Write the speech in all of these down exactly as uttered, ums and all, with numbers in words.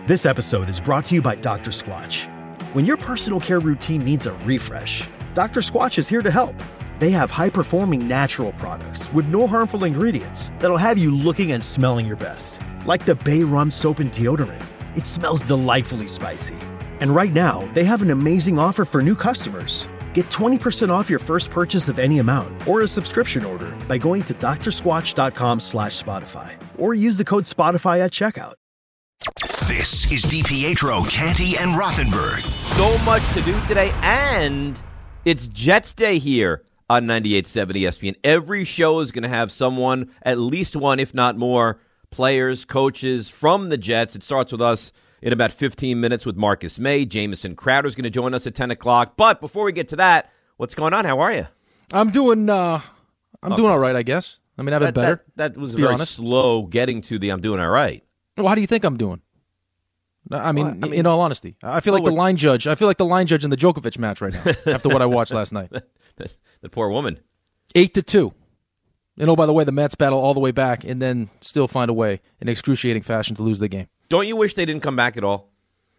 This episode is brought to you by Doctor Squatch. When your personal care routine needs a refresh, Doctor Squatch is here to help. They have high-performing natural products with no harmful ingredients that'll have you looking and smelling your best. Like the Bay Rum Soap and Deodorant. It smells delightfully spicy. And right now, they have an amazing offer for new customers. Get twenty percent off your first purchase of any amount or a subscription order by going to drsquatch.com slash Spotify or use the code Spotify at checkout. This is DiPietro, Canty, and Rothenberg. So much to do today, and it's Jets Day here on ninety-eight point seven E S P N. Every show is going to have someone, at least one, if not more, players, coaches from the Jets. It starts with us in about fifteen minutes with Marcus May. Jamison Crowder is going to join us at ten o'clock. But before we get to that, what's going on? How are you? I'm doing uh, I'm Okay. doing all right, I guess. I mean, I've been That, better. that, that was to be very honest. slow getting to the I'm doing all right. Well, how do you think I'm doing? I mean, Well, I mean- in all honesty, I feel Well, like the we're- line judge. I feel like the line judge in the Djokovic match right now after what I watched last night. The poor woman. Eight to two. And oh, by the way, the Mets battle all the way back and then still find a way in excruciating fashion to lose the game. Don't you wish they didn't come back at all?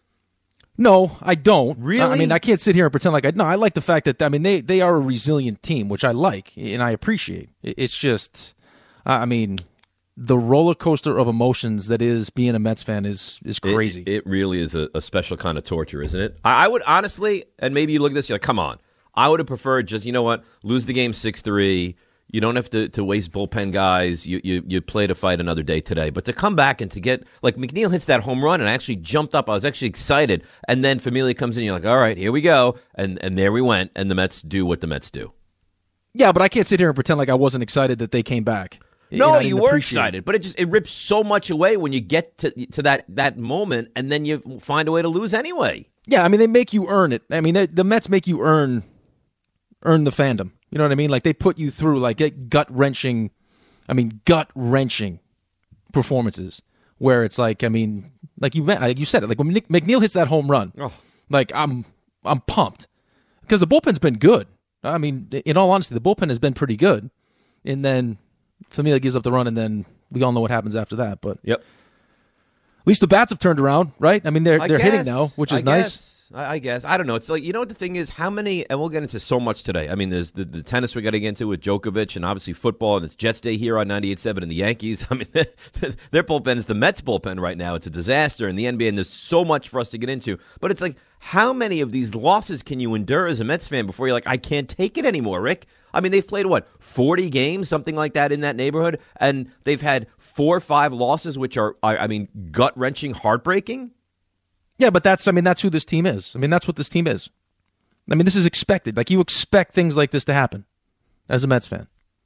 No, I don't. Really? I mean, I can't sit here and pretend like I. No, I like the fact that I mean they they are a resilient team, which I like and I appreciate. It- It's just, I mean, the roller coaster of emotions that is being a Mets fan is is crazy. It, it really is a, a special kind of torture, isn't it? I, I would honestly, and maybe you look at this, you're like, come on. I would have preferred just, you know what, lose the game six three. You don't have to, to waste bullpen guys. You, you you play to fight another day today. But to come back and to get, like McNeil hits that home run and I actually jumped up. I was actually excited. And then Familia comes in. You're like, all right, here we go. And and there we went. And the Mets do what the Mets do. Yeah, but I can't sit here and pretend like I wasn't excited that they came back. No, And I you didn't were appreciate it. excited, but it just it rips so much away when you get to to that that moment, and then you find a way to lose anyway. Yeah, I mean they make you earn it. I mean they, the Mets make you earn earn the fandom. You know what I mean? Like they put you through like gut wrenching. I mean gut wrenching performances where it's like I mean like you like you said it like when Nick, McNeil hits that home run, Oh. like I'm I'm pumped because the bullpen's been good. I mean, in all honesty, the bullpen has been pretty good, and then Familia gives up the run, and then we all know what happens after that. But Yep. at least the bats have turned around, right? I mean, they're I they're hitting guess. now, which is I nice. guess. I I guess. I don't know. It's like, you know what the thing is? How many, and we'll get into so much today. I mean, there's the, the tennis we got to get into with Djokovic and obviously football, and it's Jets Day here on ninety-eight point seven and the Yankees. I mean, their bullpen is the Mets bullpen right now. It's a disaster in the N B A, and there's so much for us to get into. But it's like, how many of these losses can you endure as a Mets fan before you're like, I can't take it anymore, Rick? I mean, they've played, what, forty games, something like that in that neighborhood, and they've had four or five losses, which are, I I mean, gut-wrenching, heartbreaking. Yeah, but that's I mean that's who this team is. I mean that's what this team is. I mean this is expected. Like you expect things like this to happen as a Mets fan.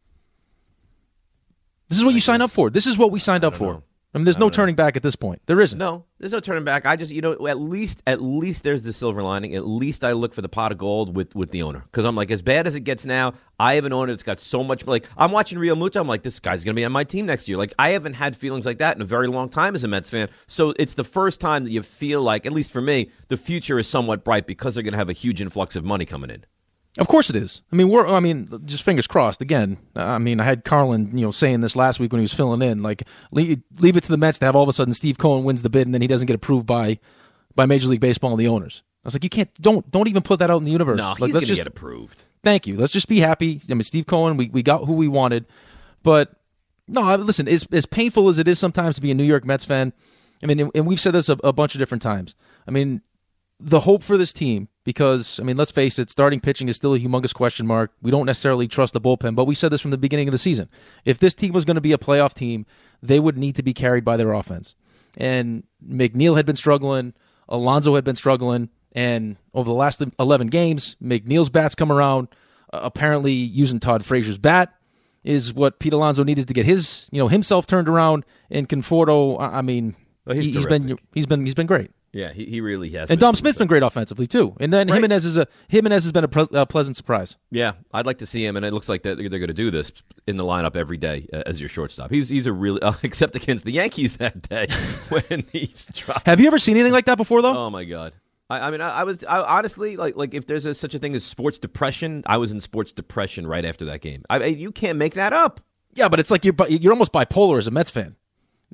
This is what you signed up for. This is what we signed up for. know. I mean there's no turning back at this point. There isn't. No, there's no turning back. I just, you know, at least, at least there's the silver lining. At least I look for the pot of gold with, with the owner, because I'm like, as bad as it gets now, I have an owner that's got so much. Like, I'm watching Real Muto. I'm like, this guy's gonna be on my team next year. Like, I haven't had feelings like that in a very long time as a Mets fan. So it's the first time that you feel like, at least for me, the future is somewhat bright because they're gonna have a huge influx of money coming in. Of course it is. I mean, we're. I mean, just fingers crossed. Again, I mean, I had Carlin, you know, saying this last week when he was filling in. Like, leave, leave it to the Mets to have all of a sudden Steve Cohen wins the bid and then he doesn't get approved by, by Major League Baseball and the owners. I was like, you can't. Don't don't even put that out in the universe. No, like, he's let's gonna just get approved. Thank you. Let's just be happy. I mean, Steve Cohen, we we got who we wanted, but no. I- Listen, as as painful as it is sometimes to be a New York Mets fan, I mean, and we've said this a, a bunch of different times. I mean, the hope for this team, because, I mean, let's face it, starting pitching is still a humongous question mark. We don't necessarily trust the bullpen, but we said this from the beginning of the season. If this team was going to be a playoff team, they would need to be carried by their offense. And McNeil had been struggling, Alonso had been struggling, and over the last eleven games, McNeil's bat's come around. Uh, apparently, using Todd Frazier's bat is what Pete Alonso needed to get his, you know, himself turned around. And Conforto, I I mean, Well, he's he, he's been terrific. he's been he's been great. Yeah, he, he really has. And been Dom Smith's been great offensively too. And then Right. Jimenez is a Jimenez has been a pre- uh, pleasant surprise. Yeah, I'd like to see him, and it looks like they're, they're going to do this in the lineup every day uh, as your shortstop. He's he's a really uh, except against the Yankees that day when he's dropped. Have you ever seen anything like that before, though? Oh my God! I, I mean, I, I was I, honestly like like if there's a, such a thing as sports depression, I was in sports depression right after that game. I, I- you can't make that up. Yeah, but it's like you're bi- you're almost bipolar as a Mets fan.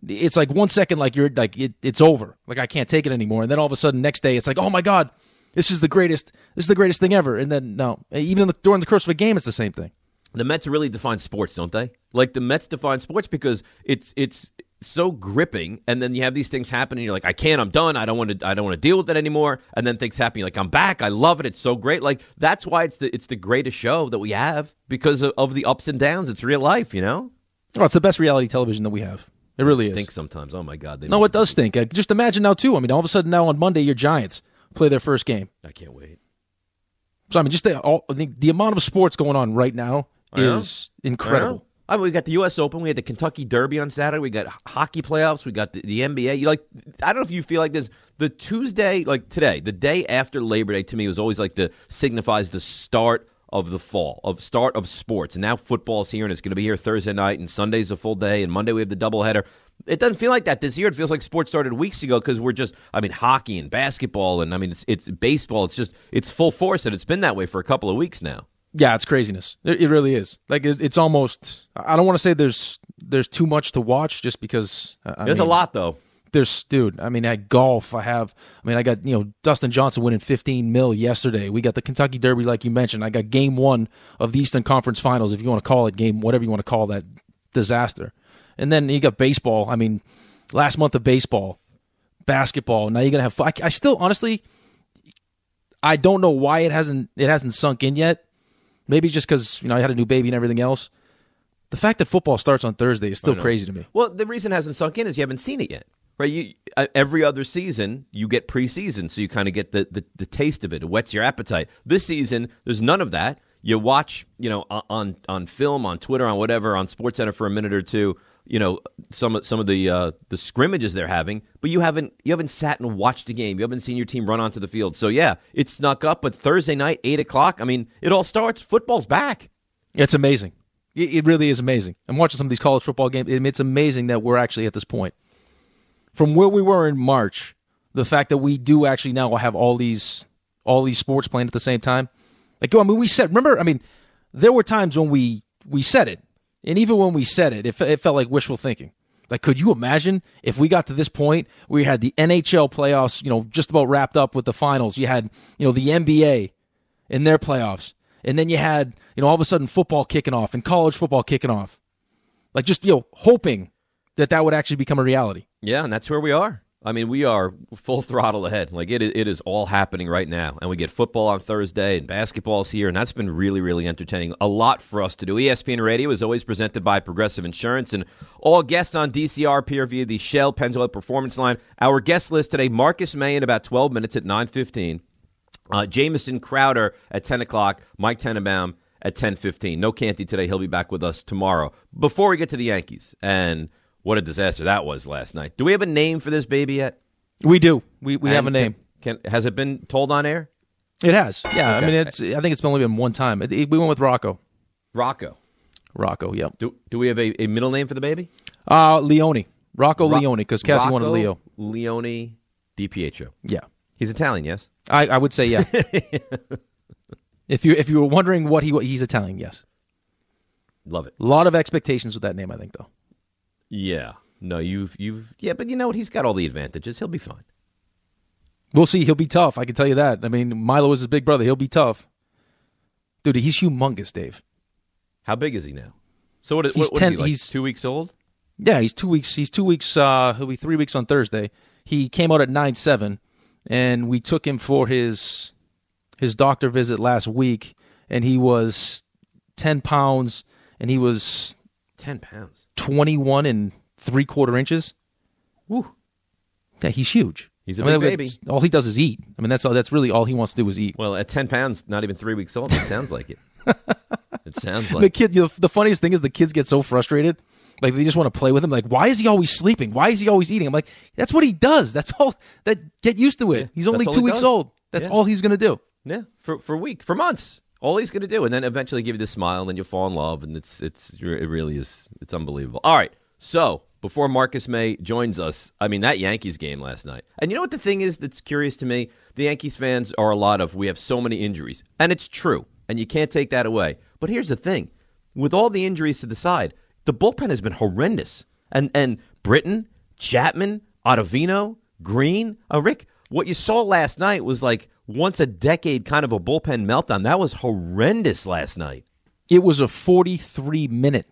it's like one second, like you're like it, it's over, like I can't take it anymore, and then all of a sudden, next day, it's like, oh my god, this is the greatest, this is the greatest thing ever, and then no, even in the, during the course of a game, it's the same thing. The Mets really define sports, don't they? Like the Mets define sports because it's it's so gripping, and then you have these things happen, and you're like, I can't, I'm done, I don't want to, I don't want to deal with it anymore, and then things happen, you're like, I'm back, I love it, it's so great. Like that's why it's the it's the greatest show that we have because of, of the ups and downs. It's real life, you know. Oh, it's the best reality television that we have. It really it is. Stinks sometimes. Oh my god. They no, it does stink. Uh, just imagine now too. I mean, all of a sudden now on Monday, your Giants play their first game. I can't wait. So I mean, just the all, the, the amount of sports going on right now is incredible. I mean, we got the U S Open. We had the Kentucky Derby on Saturday. We got hockey playoffs. We got the, the N B A. You like? I don't know if you feel like this. The Tuesday, like today, the day after Labor Day, to me was always like the signifies the start of the fall, of start of sports. And now football's here, and it's going to be here Thursday night, and Sunday's a full day, and Monday we have the doubleheader. It doesn't feel like that this year. It feels like sports started weeks ago because we're just, I mean, hockey and basketball, and I mean, it's, it's baseball. It's just, it's full force, and it's been that way for a couple of weeks now. Yeah, it's craziness. It, it really is. Like, it's, it's almost, I don't want to say there's there's too much to watch just because. I There's mean, a lot, though. There's, dude, I mean, at golf, I have, I mean, I got, you know, Dustin Johnson winning fifteen mil yesterday. We got the Kentucky Derby, like you mentioned. I got game one of the Eastern Conference Finals, if you want to call it game, whatever you want to call that disaster. And then you got baseball. I mean, last month of baseball, basketball. Now you're going to have, I, I still, honestly, I don't know why it hasn't, it hasn't sunk in yet. Maybe just because, you know, I had a new baby and everything else. The fact that football starts on Thursday is still crazy to me. Well, the reason it hasn't sunk in is you haven't seen it yet. Right, you, uh, every other season you get preseason, so you kind of get the, the, the taste of it. It whets your appetite. This season, there's none of that. You watch, you know, on on film, on Twitter, on whatever, on SportsCenter for a minute or two. You know, some some of the uh, the scrimmages they're having, but you haven't you haven't sat and watched a game. You haven't seen your team run onto the field. So yeah, it snuck up. But Thursday night, eight o'clock. I mean, it all starts. Football's back. It's amazing. It, it really is amazing. I'm watching some of these college football games. It's amazing that we're actually at this point. From where we were in March, the fact that we do actually now have all these all these sports playing at the same time. Like, I mean, we said, remember, I mean, there were times when we, we said it, and even when we said it, it, it felt like wishful thinking. Like, could you imagine if we got to this point where we had the N H L playoffs, you know, just about wrapped up with the finals. You had, you know, the N B A in their playoffs, and then you had, you know, all of a sudden football kicking off and college football kicking off. Like, just, you know, hoping that that would actually become a reality. Yeah, and that's where we are. I mean, we are full throttle ahead. Like, it, it is all happening right now. And we get football on Thursday, and basketball's here, and that's been really, really entertaining. A lot for us to do. E S P N Radio is always presented by Progressive Insurance, and all guests on D C R appear via the Shell Pennzoil Performance Line. Our guest list today, Marcus May in about twelve minutes at nine fifteen. Uh, Jamison Crowder at ten o'clock. Mike Tenenbaum at ten fifteen. No Canty today. He'll be back with us tomorrow. Before we get to the Yankees, and what a disaster that was last night. Do we have a name for this baby yet? We do. We we and have a name. Can, can, has it been told on air? It has. Yeah. Okay. I mean, it's. I think it's only been one time. It, it, we went with Rocco. Rocco. Rocco. Yep. Do Do we have a, a middle name for the baby? Uh Leone. Rocco Ro- Leone, because Cassie Rocco wanted Leo. Leone DiPietro. Yeah. He's Italian, yes? I, I would say yeah. if you if you were wondering what he he's Italian, yes. Love it. A lot of expectations with that name, I think, though. Yeah. No, you've you've yeah, but you know what? He's got all the advantages. He'll be fine. We'll see. He'll be tough. I can tell you that. I mean, Milo is his big brother. He'll be tough. Dude, he's humongous, Dave. How big is he now? So what? He's what, what ten. Is he, like he's two weeks old. Yeah, he's two weeks. He's two weeks. Uh, he'll be three weeks on Thursday. He came out at nine seven, and we took him for his his doctor visit last week, and he was ten pounds, and he was ten pounds, twenty one and three quarter inches. Woo! Yeah, he's huge. He's a I mean, big baby. All he does is eat. I mean, that's all. That's really all he wants to do is eat. Well, at ten pounds, not even three weeks old. It sounds like it. It sounds like the kid. You know, the funniest thing is the kids get so frustrated. Like, they just want to play with him. Like, why is he always sleeping? Why is he always eating? I'm like, that's what he does. That's all. That get used to it. Yeah, he's only all two he weeks does. old. That's Yeah. all he's going to do. Yeah, for for a week, for months. All he's going to do, and then eventually give you this smile, and then you'll fall in love, and it's it's it really is it's unbelievable. All right, so before Marcus May joins us, I mean, that Yankees game last night, and you know what the thing is that's curious to me? The Yankees fans are a lot of we have so many injuries, and it's true, and you can't take that away. But here's the thing: with all the injuries to the side, the bullpen has been horrendous. And and Britton, Chapman, Ottavino, Green, uh, Rick, what you saw last night was like once a decade kind of a bullpen meltdown. That was horrendous last night. It was a forty-three minute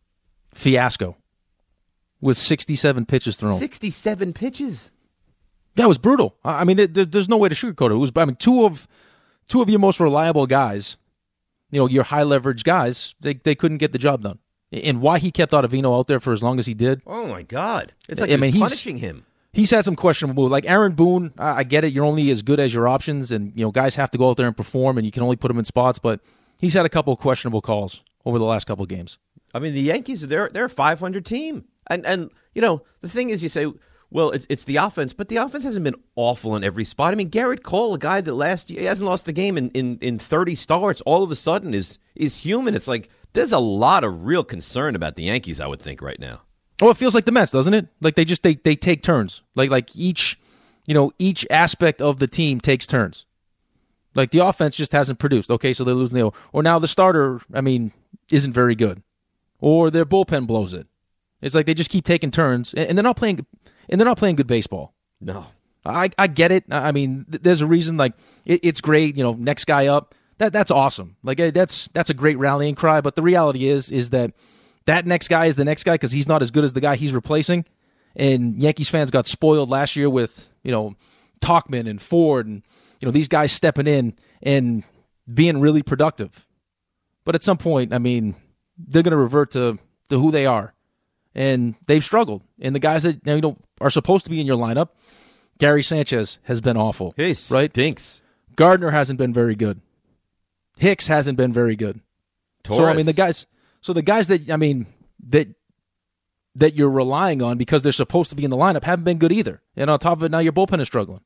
fiasco with sixty-seven pitches thrown. sixty-seven pitches? Yeah, it was brutal. I I mean, it, there, there's no way to sugarcoat it. It was, I mean, two of two of your most reliable guys, you know, your high leverage guys, they they couldn't get the job done. And why he kept Ottavino out there for as long as he did. Oh my God! It's like I mean, he's he's punishing him. He's had some questionable moves. Like Aaron Boone, I, I get it. You're only as good as your options, and you know guys have to go out there and perform, and you can only put them in spots. But he's had a couple of questionable calls over the last couple of games. I mean, the Yankees, they're they're a five hundred team, and and you know the thing is, you say, well, it's it's the offense, but the offense hasn't been awful in every spot. I mean, Garrett Cole, a guy that last year he hasn't lost a game in, in, in thirty starts, all of a sudden is is human. It's like there's a lot of real concern about the Yankees, I would think, right now. Oh, it feels like the Mets, doesn't it? Like they just they they take turns. Like like each you know each aspect of the team takes turns. Like the offense just hasn't produced. Okay, so they're losing the or now the starter, I mean, isn't very good, or their bullpen blows it. It's like they just keep taking turns, and they're not playing and they're not playing good baseball. No, I I get it. I mean, there's a reason. Like it, it's great. You know, next guy up. That that's awesome. Like that's that's a great rallying cry. But the reality is is that. That next guy is the next guy because he's not as good as the guy he's replacing. And Yankees fans got spoiled last year with, you know, Tauchman and Ford and, you know, these guys stepping in and being really productive. But at some point, I mean, they're going to revert to, to who they are. And they've struggled. And the guys that, you know, are supposed to be in your lineup, Gary Sanchez has been awful. He right? stinks. Gardner hasn't been very good. Hicks hasn't been very good. Torres. So, I mean, the guys... So the guys that, I mean, that that you're relying on because they're supposed to be in the lineup haven't been good either. And on top of it, now your bullpen is struggling.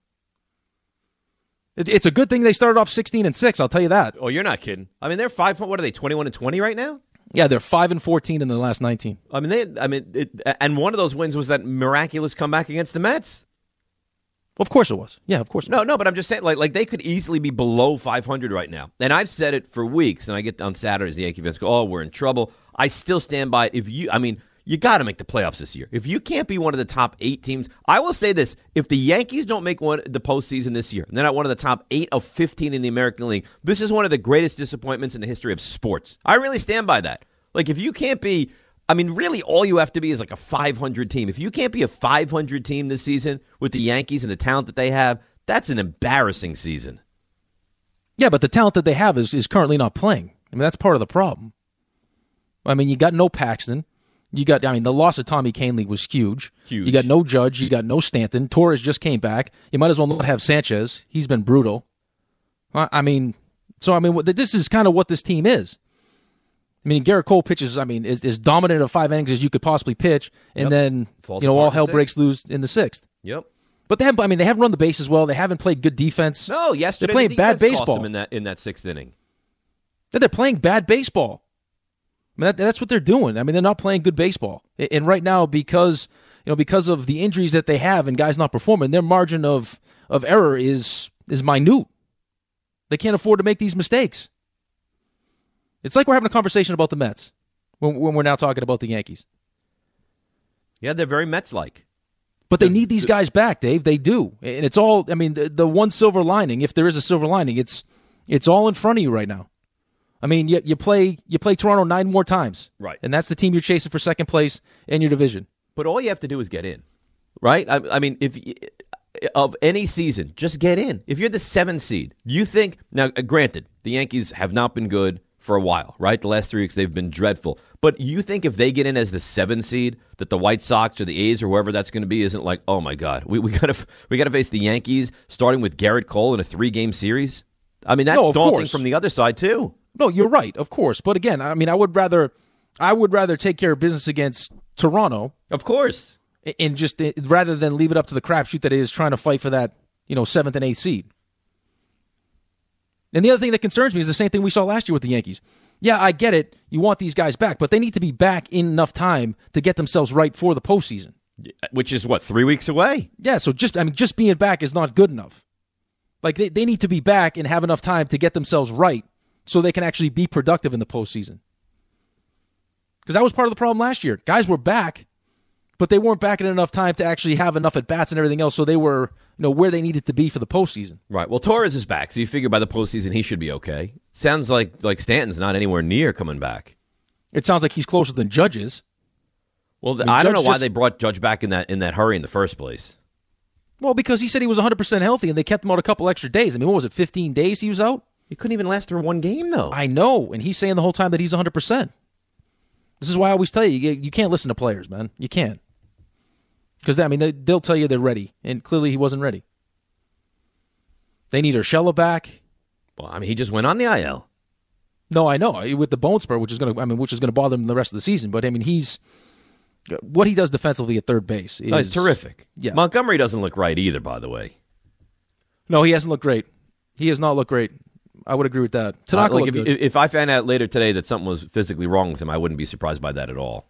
It, it's a good thing they started off sixteen and six, I'll tell you that. Oh, you're not kidding. I mean, they're five, what are they, twenty-one and twenty right now? Yeah, they're five and fourteen in the last nineteen. I mean, they, I mean, it, and one of those wins was that miraculous comeback against the Mets. Of course it was. Yeah, of course it was. No, no, but I'm just saying, like, like they could easily be below five hundred right now. And I've said it for weeks, and I get on Saturdays, the Yankee fans go, oh, we're in trouble. I still stand by it. If you, I mean, you got to make the playoffs this year. If you can't be one of the top eight teams, I will say this, if the Yankees don't make one the postseason this year, and they're not one of the top eight of fifteen in the American League, this is one of the greatest disappointments in the history of sports. I really stand by that. Like, if you can't be... I mean, really, all you have to be is like a five hundred team. If you can't be a five hundred team this season with the Yankees and the talent that they have, that's an embarrassing season. Yeah, but the talent that they have is, is currently not playing. I mean, that's part of the problem. I mean, you got no Paxton. You got, I mean, the loss of Tommy Kahnle was huge. Huge. You got no Judge. You got no Stanton. Torres just came back. You might as well not have Sanchez. He's been brutal. I, I mean, so, I mean, this is kind of what this team is. I mean, Garrett Cole pitches, I mean, is as dominant of five innings as you could possibly pitch, and yep. then, Falls you know, all apart in hell the breaks loose in the sixth. Yep. But they haven't, I mean, they haven't run the bases well. They haven't played good defense. No, yesterday they're playing the bad defense cost baseball them in that in that sixth inning. They're playing bad baseball. I mean, that, that's what they're doing. I mean, they're not playing good baseball. And right now, because you know, because of the injuries that they have and guys not performing, their margin of of error is is minute. They can't afford to make these mistakes. It's like we're having a conversation about the Mets when, when we're now talking about the Yankees. Yeah, they're very Mets-like. But they need these guys back, Dave. They do. And it's all, I mean, the, the one silver lining, if there is a silver lining, it's it's all in front of you right now. I mean, you, you play you play Toronto nine more times. Right. And that's the team you're chasing for second place in your division. But all you have to do is get in, right? I, I mean, if of any season, just get in. If you're the seventh seed, you think, now, granted, the Yankees have not been good for a while, right? The last three weeks, they've been dreadful. But you think if they get in as the seventh seed, that the White Sox or the A's or whoever that's going to be isn't like, oh my God, we we gotta we gotta face the Yankees starting with Garrett Cole in a three game series? I mean, that's no, daunting course. from the other side too. No, you're right, of course. But again, I mean, I would rather I would rather take care of business against Toronto, of course, and just rather than leave it up to the crapshoot that it is trying to fight for that, you know, seventh and eighth seed. And the other thing that concerns me is the same thing we saw last year with the Yankees. Yeah, I get it. You want these guys back, but they need to be back in enough time to get themselves right for the postseason. Which is, what, three weeks away? Yeah, so just I mean, just being back is not good enough. Like, they, they need to be back and have enough time to get themselves right so they can actually be productive in the postseason. Because that was part of the problem last year. Guys were back, but they weren't back in enough time to actually have enough at bats and everything else, so they were, you know, where they needed to be for the postseason. Right. Well, Torres is back, so you figure by the postseason he should be okay. Sounds like like Stanton's not anywhere near coming back. It sounds like he's closer than Judge is. Well, I, mean, I don't Judge know why just, they brought Judge back in that in that hurry in the first place. Well, because he said he was one hundred percent healthy, and they kept him out a couple extra days. I mean, what was it, fifteen days he was out? He couldn't even last through one game, though. I know, and he's saying the whole time that he's one hundred percent. This is why I always tell you, you, you can't listen to players, man. You can't. Because, I mean, they, they'll tell you they're ready, and clearly he wasn't ready. They need Urshela back. Well, I mean, he just went on the I L. No, I know, with the bone spur, which is going to, I mean, which is going to bother him the rest of the season. But I mean, he's what he does defensively at third base is oh, it's terrific. Yeah, Montgomery doesn't look right either, by the way. No, he hasn't looked great. He has not looked great. I would agree with that. Tanaka uh, like looked if, good. if I found out later today that something was physically wrong with him, I wouldn't be surprised by that at all.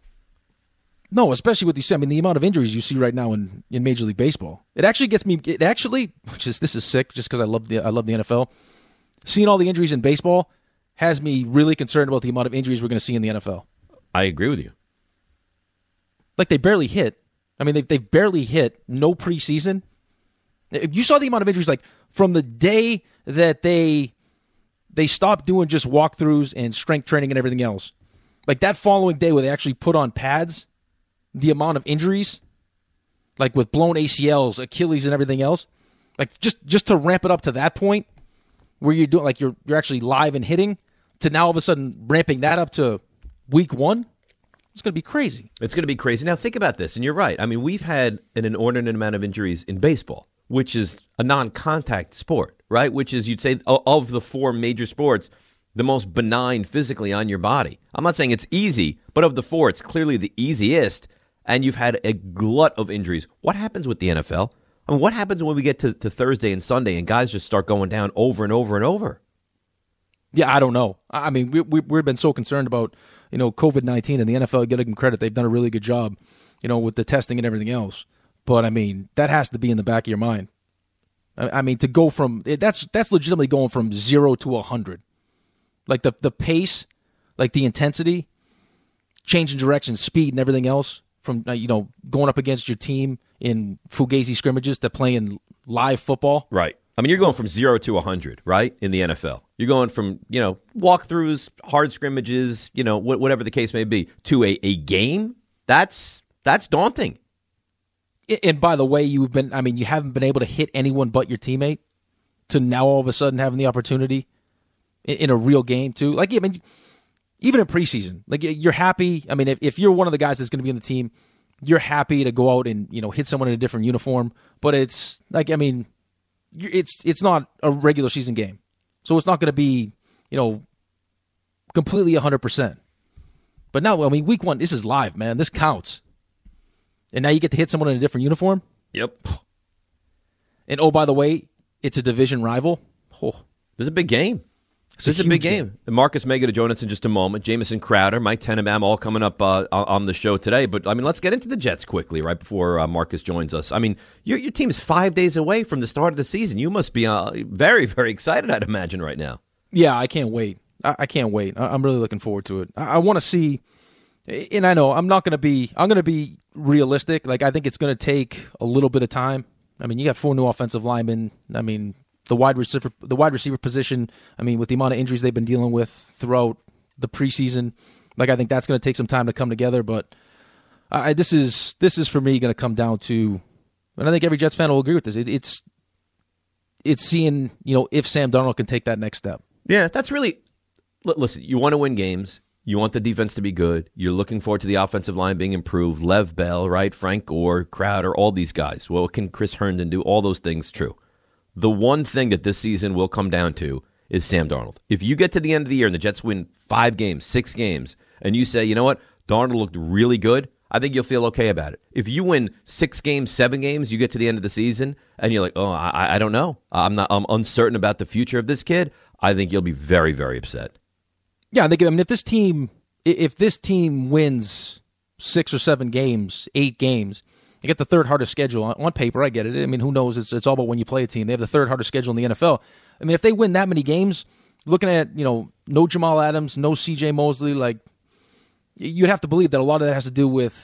No, especially with these. I mean, the amount of injuries you see right now in, in Major League Baseball. It actually gets me. It actually, which is this is sick, just because I love the I love the N F L. Seeing all the injuries in baseball has me really concerned about the amount of injuries we're going to see in the N F L. I agree with you. Like, they barely hit. I mean, they've, they've barely hit. No preseason. You saw the amount of injuries, like, from the day that they they stopped doing just walkthroughs and strength training and everything else. Like, that following day where they actually put on pads, the amount of injuries, like with blown A C Ls, Achilles, and everything else, like, just, just to ramp it up to that point where you're doing, like, you're you're actually live and hitting, to now all of a sudden ramping that up to week one. It's going to be crazy. It's going to be crazy. Now, think about this, and you're right. I mean, we've had an inordinate amount of injuries in baseball, which is a non-contact sport, right? Which is, you'd say, of the four major sports, the most benign physically on your body. I'm not saying it's easy, but of the four, it's clearly the easiest, and you've had a glut of injuries. What happens with the N F L? I mean, what happens when we get to, to Thursday and Sunday and guys just start going down over and over and over? Yeah, I don't know. I mean, we, we, we've been so concerned about, you know, covid nineteen, and the N F L, getting them credit. They've done a really good job, you know, with the testing and everything else. But, I mean, that has to be in the back of your mind. I, I mean, to go from, that's that's legitimately going from zero to one hundred. Like, the, the pace, like the intensity, changing direction, speed, and everything else, from, uh, you know, going up against your team in Fugazi scrimmages to playing live football. Right. I mean, you're going from zero to one hundred, right, in the N F L. You're going from, you know, walkthroughs, hard scrimmages, you know, wh- whatever the case may be, to a, a game. That's that's daunting. And by the way, you've been, I mean, you haven't been able to hit anyone but your teammate, to now all of a sudden having the opportunity in, in a real game, too. Like, I mean, even in preseason, like, you're happy. I mean, if, if you're one of the guys that's going to be on the team, you're happy to go out and, you know, hit someone in a different uniform. But it's, like, I mean, it's it's not a regular season game. So it's not going to be, you know, completely one hundred percent. But now, I mean, week one, this is live, man. This counts. And now you get to hit someone in a different uniform? Yep. And, oh, by the way, it's a division rival. Oh. This is a big game. It's this a is a big huge game. game. Marcus Mega to join us in just a moment. Jamison Crowder, Mike Tenenbaum, all coming up uh, on the show today. But, I mean, let's get into the Jets quickly right before uh, Marcus joins us. I mean, your, your team is five days away from the start of the season. You must be uh, very, very excited, I'd imagine, right now. Yeah, I can't wait. I, I can't wait. I, I'm really looking forward to it. I, I want to see, and I know I'm not going to be, I'm going to be realistic. Like, I think it's going to take a little bit of time. I mean, you got four new offensive linemen. I mean, the wide receiver, the wide receiver position, I mean, with the amount of injuries they've been dealing with throughout the preseason, like, I think that's going to take some time to come together. But I, this is this is for me going to come down to, and I think every Jets fan will agree with this. It, it's it's seeing, you know, if Sam Darnold can take that next step. Yeah, that's really. Listen, you want to win games. You want the defense to be good. You're looking forward to the offensive line being improved. Lev Bell, right? Frank Gore, Crowder, all these guys. Well, can Chris Herndon do? All those things, true. The one thing that this season will come down to is Sam Darnold. If you get to the end of the year and the Jets win five games, six games, and you say, you know what, Darnold looked really good, I think you'll feel okay about it. If you win six games, seven games, you get to the end of the season, and you're like, oh, I, I don't know. I'm not. I'm uncertain about the future of this kid. I think you'll be very, very upset. Yeah, I think. I mean, if this team, if this team wins six or seven games, eight games. They get the third hardest schedule on paper. I get it. I mean, who knows? It's it's all about when you play a team. They have the third hardest schedule in the N F L. I mean, if they win that many games, looking at, you know, no Jamal Adams, no C J Mosley, like, you'd have to believe that a lot of that has to do with,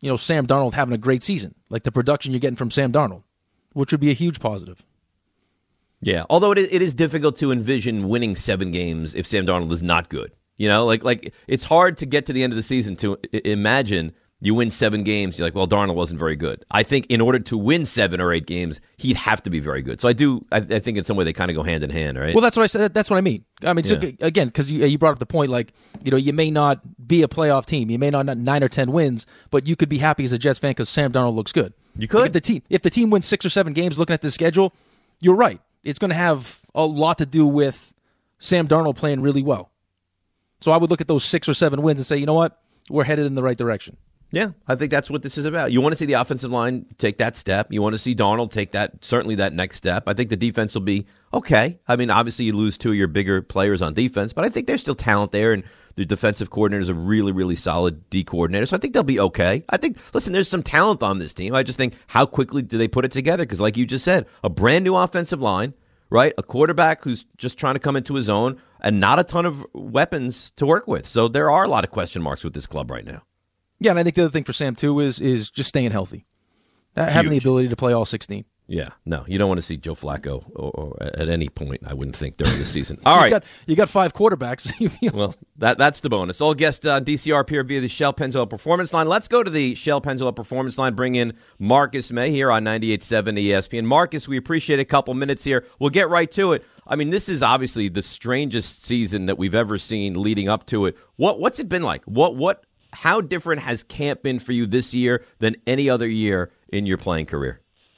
you know, Sam Darnold having a great season, like the production you're getting from Sam Darnold, which would be a huge positive. Yeah, although it it is difficult to envision winning seven games if Sam Darnold is not good. You know, like like it's hard to get to the end of the season to I- imagine you win seven games. You're like, well, Darnold wasn't very good. I think in order to win seven or eight games, he'd have to be very good. So I do. I, I think in some way they kind of go hand in hand, right? Well, that's what I said. That's what I mean. I mean, so, Yeah. again, because you, you brought up the point, like, you know, you may not be a playoff team, you may not have nine or ten wins, but you could be happy as a Jets fan because Sam Darnold looks good. You could. Like if the team if the team wins six or seven games, looking at the schedule, you're right. It's going to have a lot to do with Sam Darnold playing really well. So I would look at those six or seven wins and say, you know what, we're headed in the right direction. Yeah, I think that's what this is about. You want to see the offensive line take that step. You want to see Darnold take that, certainly that next step. I think the defense will be okay. I mean, obviously you lose two of your bigger players on defense, but I think there's still talent there, and the defensive coordinator is a really, really solid D coordinator, so I think they'll be okay. I think, listen, there's some talent on this team. I just think how quickly do they put it together? Because like you just said, a brand new offensive line, right? A quarterback who's just trying to come into his own, and not a ton of weapons to work with. So there are a lot of question marks with this club right now. Yeah, and I think the other thing for Sam, too, is is just staying healthy. Uh, Having the Huge. ability to play all sixteen. Yeah, no, you don't want to see Joe Flacco or, or at any point, I wouldn't think, during the season. All you right. Got, you got five quarterbacks. Well, that that's the bonus. All guests on D C R appear via the Shell Pennzoil Performance Line. Let's go to the Shell Pennzoil Performance Line. Bring in Marcus May here on ninety-eight point seven E S P N. Marcus, we appreciate a couple minutes here. We'll get right to it. I mean, this is obviously the strangest season that we've ever seen leading up to it. What what's it been like? What what? How different has camp been for you this year than any other year in your playing career?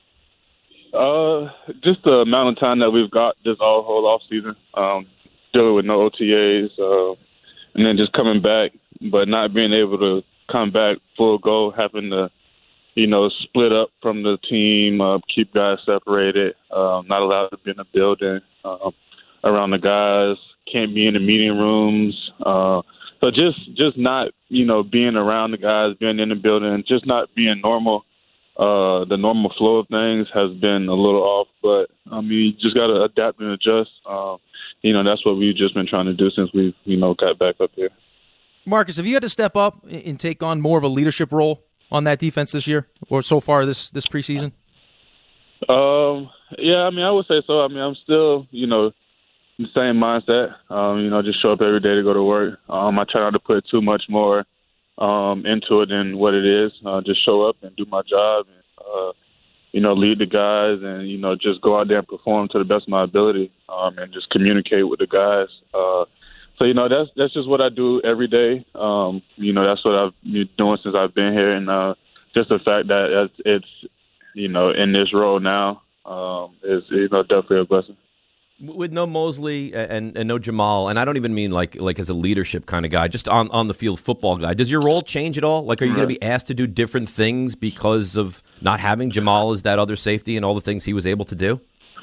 Uh, just the amount of time that we've got this all whole off season, um, dealing with no O T As, uh, and then just coming back, but not being able to come back full go, having to, you know, split up from the team, uh, keep guys separated, uh, not allowed to be in the building uh, around the guys, can't be in the meeting rooms. Uh, so just just not, you know, being around the guys, being in the building, just not being normal. Uh, the normal flow of things has been a little off, but I mean, you just got to adapt and adjust. Uh, you know, that's what we've just been trying to do since we, you know, got back up here. Marcus, have you had to step up and take on more of a leadership role on that defense this year, or so far this this preseason? Um, yeah, I mean, I would say so. I mean, I'm still, you know, the same mindset. Um, you know, just show up every day to go to work. Um, I try not to put too much more um, into it than what it is. Uh, just show up and do my job, and uh, you know, lead the guys, and you know, just go out there and perform to the best of my ability, um, and just communicate with the guys. Uh, so you know, that's that's just what I do every day. Um, you know, that's what I've been doing since I've been here, and uh, just the fact that it's, it's you know in this role now um, is you know definitely a blessing. With no Mosley and, and no Jamal, and I don't even mean like like as a leadership kind of guy, just on, on the field football guy, does your role change at all? Like, are you going to be asked to do different things because of not having Jamal as that other safety and all the things he was able to do?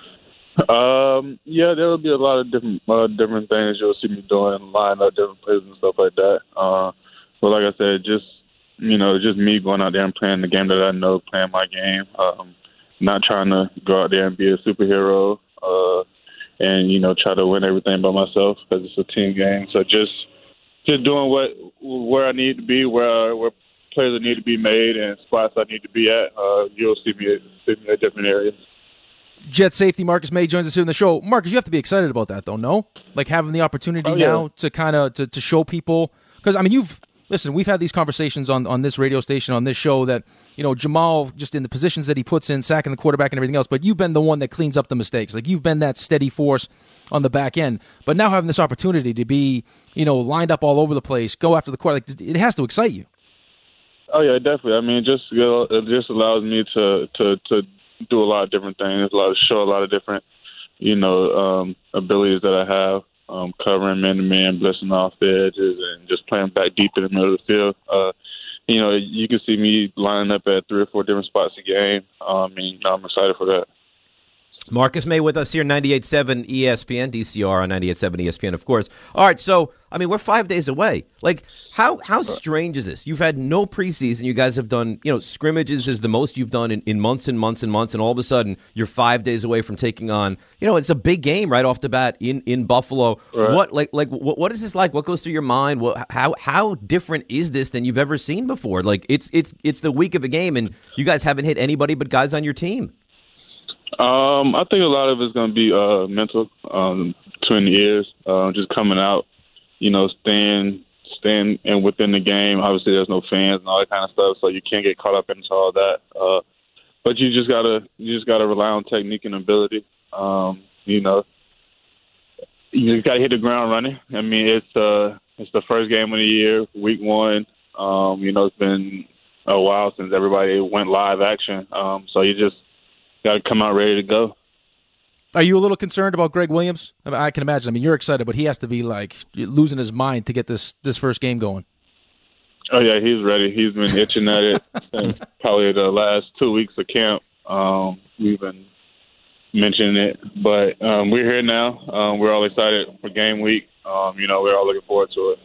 Um, yeah, there will be a lot of different uh, different things you'll see me doing, line up different plays and stuff like that. Uh, but like I said, just you know, just me going out there and playing the game that I know, playing my game, um, not trying to go out there and be a superhero. Uh, And you know, try to win everything by myself because it's a team game. So just, just doing what where I need to be, where where plays need to be made, and spots I need to be at. Uh, you'll see me, see me in different areas. Jet safety Marcus May joins us here in the show. Marcus, you have to be excited about that, though. No, like having the opportunity oh, yeah. now to kind of to, to show people, because I mean, you've listen. We've had these conversations on on this radio station, on this show, that you know Jamal just in the positions that he puts in, sacking the quarterback and everything else. But you've been the one that cleans up the mistakes. Like you've been that steady force on the back end. But now having this opportunity to be, you know, lined up all over the place, go after the quarter, like it has to excite you. Oh yeah, definitely. I mean, just you know, it just allows me to to to do a lot of different things, a lot of show a lot of different, you know, um, abilities that I have, um, covering man to man, blitzing off the edges, and just playing back deep in the middle of the field. Uh, you know, you can see me lining up at three or four different spots a game. Um, and I'm excited for that. Marcus May with us here, ninety-eight point seven E S P N, D C R on ninety-eight point seven E S P N, of course. All right, so, I mean, we're five days away. Like, how how strange is this? You've had no preseason. You guys have done, you know, scrimmages is the most you've done in, in months and months and months, and all of a sudden you're five days away from taking on, you know, it's a big game right off the bat in, in Buffalo. Right. What, like, like what, what is this like? What goes through your mind? What, how how different is this than you've ever seen before? Like, it's it's it's the week of a game, and you guys haven't hit anybody but guys on your team. Um, I think a lot of it's going to be uh, mental um, between the ears, uh, just coming out, you know, staying, staying and within the game. Obviously, there's no fans and all that kind of stuff, so you can't get caught up into all that. Uh, but you just gotta, you just gotta rely on technique and ability. Um, you know, you just gotta hit the ground running. I mean, it's uh, it's the first game of the year, week one. Um, you know, it's been a while since everybody went live action, um, so you just got to come out ready to go. Are you a little concerned about Greg Williams? I mean, I can imagine. I mean, you're excited, but he has to be like losing his mind to get this this first game going. Oh yeah, he's ready. He's been itching at it since probably the last two weeks of camp. Um, we've been mentioning it, but um, we're here now. Um, we're all excited for game week. Um, you know, we're all looking forward to it.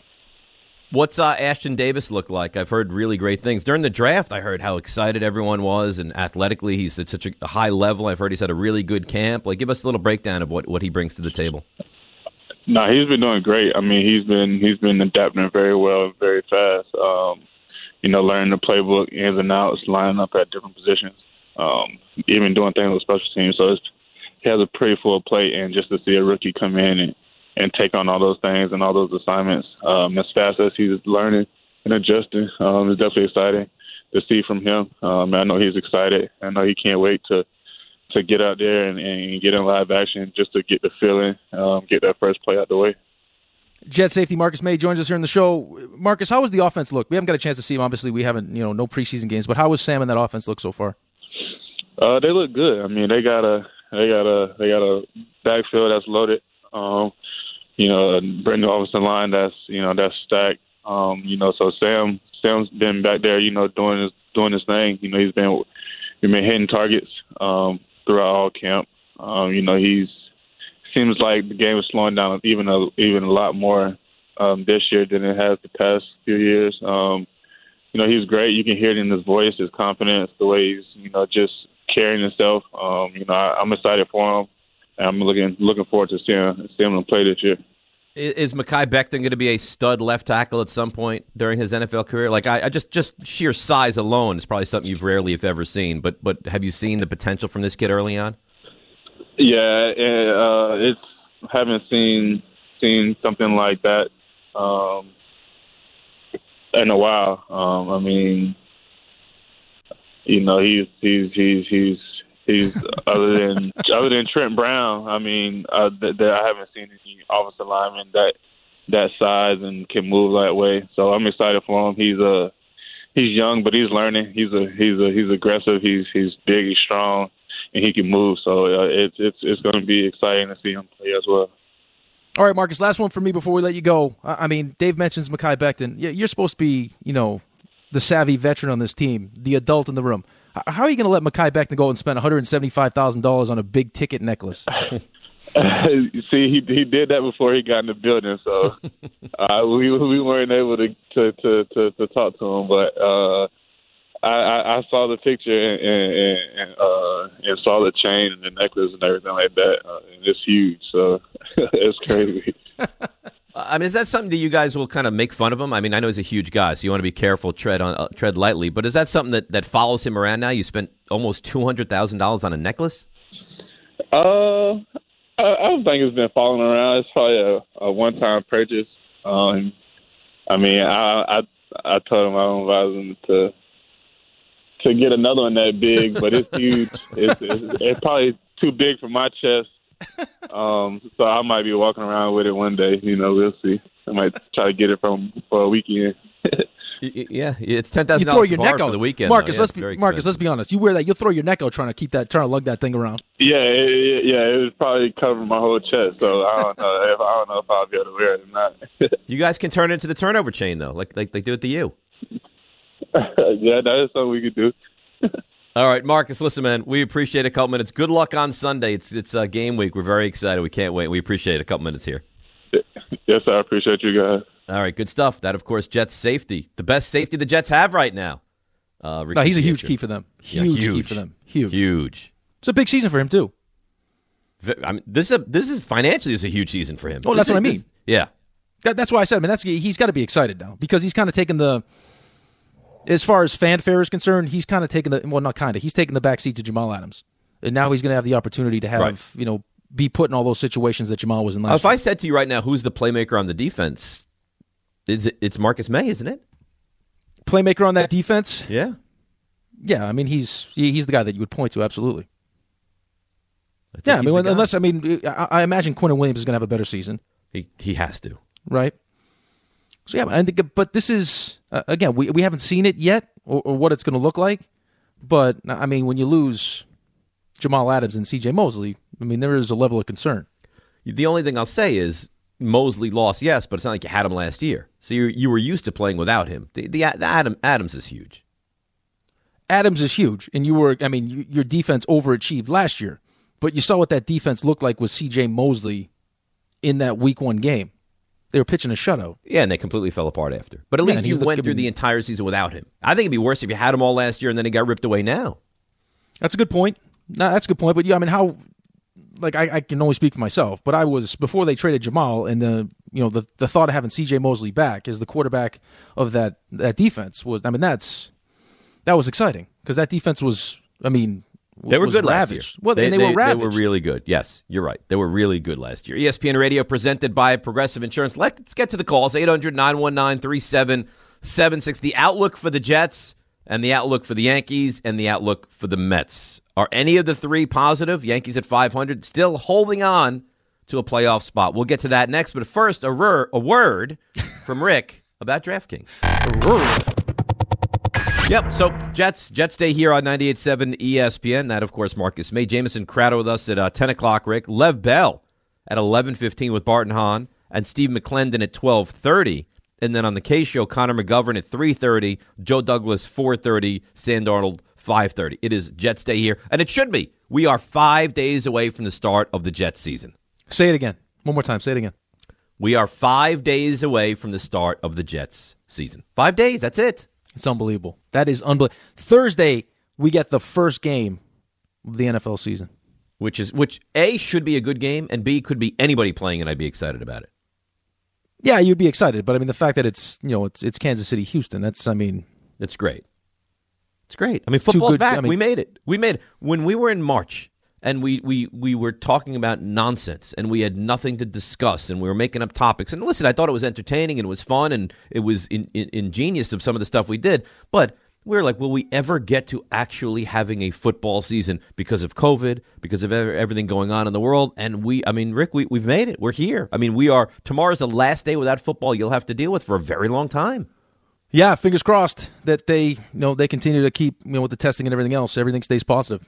What's uh, Ashton Davis look like? I've heard really great things. During the draft, I heard how excited everyone was, and athletically, he's at such a high level. I've heard he's had a really good camp. Like, give us a little breakdown of what, what he brings to the table. No, he's been doing great. I mean, he's been he's been adapting very well and very fast. Um, you know, learning the playbook, ins and outs, lining up at different positions, um, even doing things with special teams. So it's, he has a pretty full plate, and just to see a rookie come in and and take on all those things and all those assignments um, as fast as he's learning and adjusting. Um, it's definitely exciting to see from him. Um, I know he's excited. I know he can't wait to to get out there and, and get in live action just to get the feeling, um, get that first play out the way. Jet safety Marcus May joins us here in the show. Marcus, how does the offense look? We haven't got a chance to see him. Obviously, we haven't, you know, no preseason games. But how has Sam and that offense look so far? Uh, they look good. I mean, they got a they got a they got a backfield that's loaded. Um, You know, a brand new offensive line that's you know that's stacked. Um, you know, so Sam Sam's been back there, you know, doing his doing his thing. You know, he's been he's been hitting targets um, throughout all camp. Um, you know, he's seems like the game is slowing down even a even a lot more um, this year than it has the past few years. Um, you know, he's great. You can hear it in his voice, his confidence, the way he's you know just carrying himself. Um, you know, I, I'm excited for him. I'm looking looking forward to seeing seeing him play this year. Is Mekhi Becton going to be a stud left tackle at some point during his N F L career? Like, I, I just just sheer size alone is probably something you've rarely, if ever, seen. But but have you seen the potential from this kid early on? Yeah, uh, it's haven't seen seen something like that um, in a while. Um, I mean, you know, he's he's he's he's. He's other than other than Trent Brown. I mean, uh, th- th- I haven't seen any offensive lineman that that size and can move that way. So I'm excited for him. He's a he's young, but he's learning. He's a he's a he's aggressive. He's he's big. He's strong, and he can move. So uh, it's it's it's going to be exciting to see him play as well. All right, Marcus. Last one for me before we let you go. I, I mean, Dave mentions Mekhi Becton. Yeah, you're supposed to be, you know, the savvy veteran on this team, the adult in the room. How are you going to let Mekhi Becton go and spend one hundred seventy-five thousand dollars on a big ticket necklace? You see, he he did that before he got in the building, so uh, we we weren't able to to, to, to, to talk to him. But uh, I, I saw the picture and and, and, uh, and saw the chain and the necklace and everything like that. Uh, and it's huge, so it's crazy. I mean, is that something that you guys will kind of make fun of him? I mean, I know he's a huge guy, so you want to be careful, tread on, uh, tread lightly. But is that something that, that follows him around now? You spent almost two hundred thousand dollars on a necklace? Uh, I, I don't think it's been following around. It's probably a, a one-time purchase. Um, I mean, I, I I told him I don't advise him to to get another one that big, but it's huge. It's, it's, it's probably too big for my chest. Um, so I might be walking around with it one day. You know, we'll see. I might try to get it from for a weekend. Yeah, it's ten thousand you throw dollars your neck out for the weekend. Marcus, yeah, let's be Marcus. Let's be honest. You wear that, you'll throw your neck out trying to keep that, trying to lug that thing around. Yeah, it, yeah, it was probably covering my whole chest. So I don't know if I don't know if I'll be able to wear it or not. You guys can turn it into the turnover chain though, like like they do it to you. Yeah, that is something we could do. All right, Marcus, listen, man, we appreciate a couple minutes. Good luck on Sunday. It's it's uh, game week. We're very excited. We can't wait. We appreciate a couple minutes here. Yes, I appreciate you guys. All right, good stuff. That, of course, Jets safety. The best safety the Jets have right now. Uh, no, he's a huge key for them. Huge, yeah, huge key for them. Huge. Huge. It's a big season for him, too. I mean, this is a, this is financially is a huge season for him. Oh, that's this what is, I mean. This, yeah. That, that's why I said, I mean, that's, he's got to be excited now because he's kind of taken the, as far as fanfare is concerned, he's kind of taken the, well, not kind of, he's taken the back seat to Jamal Adams. And now he's going to have the opportunity to have, right. you know, be put in all those situations that Jamal was in last If year. I said to you right now, who's the playmaker on the defense, it's, it's Marcus May, isn't it? Playmaker on that defense? Yeah. Yeah, I mean, he's he's the guy that you would point to, absolutely. I yeah, I mean, unless, I mean, I, I imagine Quinton Williams is going to have a better season. He he has to. Right? So, yeah, I think, but this is, uh, again, we, we haven't seen it yet or, or what it's going to look like. But, I mean, when you lose Jamal Adams and C J Mosley, I mean, there is a level of concern. The only thing I'll say is Mosley lost, yes, but it's not like you had him last year. So you you were used to playing without him. The, the, the Adam, Adams is huge. Adams is huge, and you were, I mean, you, your defense overachieved last year, but you saw what that defense looked like with C J Mosley in that week one game. They were pitching a shutout. Yeah, and they completely fell apart after. But at yeah, least you the, went through I mean, the entire season without him. I think it'd be worse if you had him all last year and then he got ripped away now. That's a good point. No, that's a good point. But yeah, I mean, how, like, I, I can only speak for myself, but I was, before they traded Jamal and the, you know, the, the thought of having C J Mosley back as the quarterback of that, that defense was, I mean, that's, that was exciting because that defense was, I mean, they were good ravaged. last year. Well, they, they, they were ravaged. They were really good. Yes, you're right. They were really good last year. E S P N Radio presented by Progressive Insurance. Let's get to the calls. eight hundred, nine one nine, three seven seven six. The outlook for the Jets and the outlook for the Yankees and the outlook for the Mets. Are any of the three positive? Yankees at five hundred, still holding on to a playoff spot. We'll get to that next. But first, a, rur, a word from Rick about DraftKings. A word. Yep, so Jets Jets Day here on ninety-eight point seven E S P N. That, of course, Marcus May. Jamison Crowder with us at uh, ten o'clock, Rick. Lev Bell at eleven fifteen with Barton Hahn. And Steve McClendon at twelve thirty. And then on the K Show, Connor McGovern at three thirty. Joe Douglas, four thirty. Sam Darnold, five thirty. It is Jets Day here. And it should be. We are five days away from the start of the Jets season. Say it again. One more time. Say it again. We are five days away from the start of the Jets season. Five days. That's it. It's unbelievable. That is unbelievable. Thursday, we get the first game of the N F L season. Which is which A, should be a good game, and B, could be anybody playing, and I'd be excited about it. Yeah, you'd be excited, but I mean the fact that it's, you know, it's it's Kansas City, Houston, that's, I mean, it's great. It's great. I mean, football's good, back. I mean, we made it. We made it. When we were in March and we, we, we were talking about nonsense and we had nothing to discuss and we were making up topics. And listen, I thought it was entertaining and it was fun and it was in, in, ingenious of some of the stuff we did. But we were like, will we ever get to actually having a football season because of COVID, because of everything going on in the world? And we, I mean, Rick, we, we've made it. We're here. I mean, we are, tomorrow's the last day without football you'll have to deal with for a very long time. Yeah, fingers crossed that they, you know, they continue to keep, you know, with the testing and everything else, everything stays positive.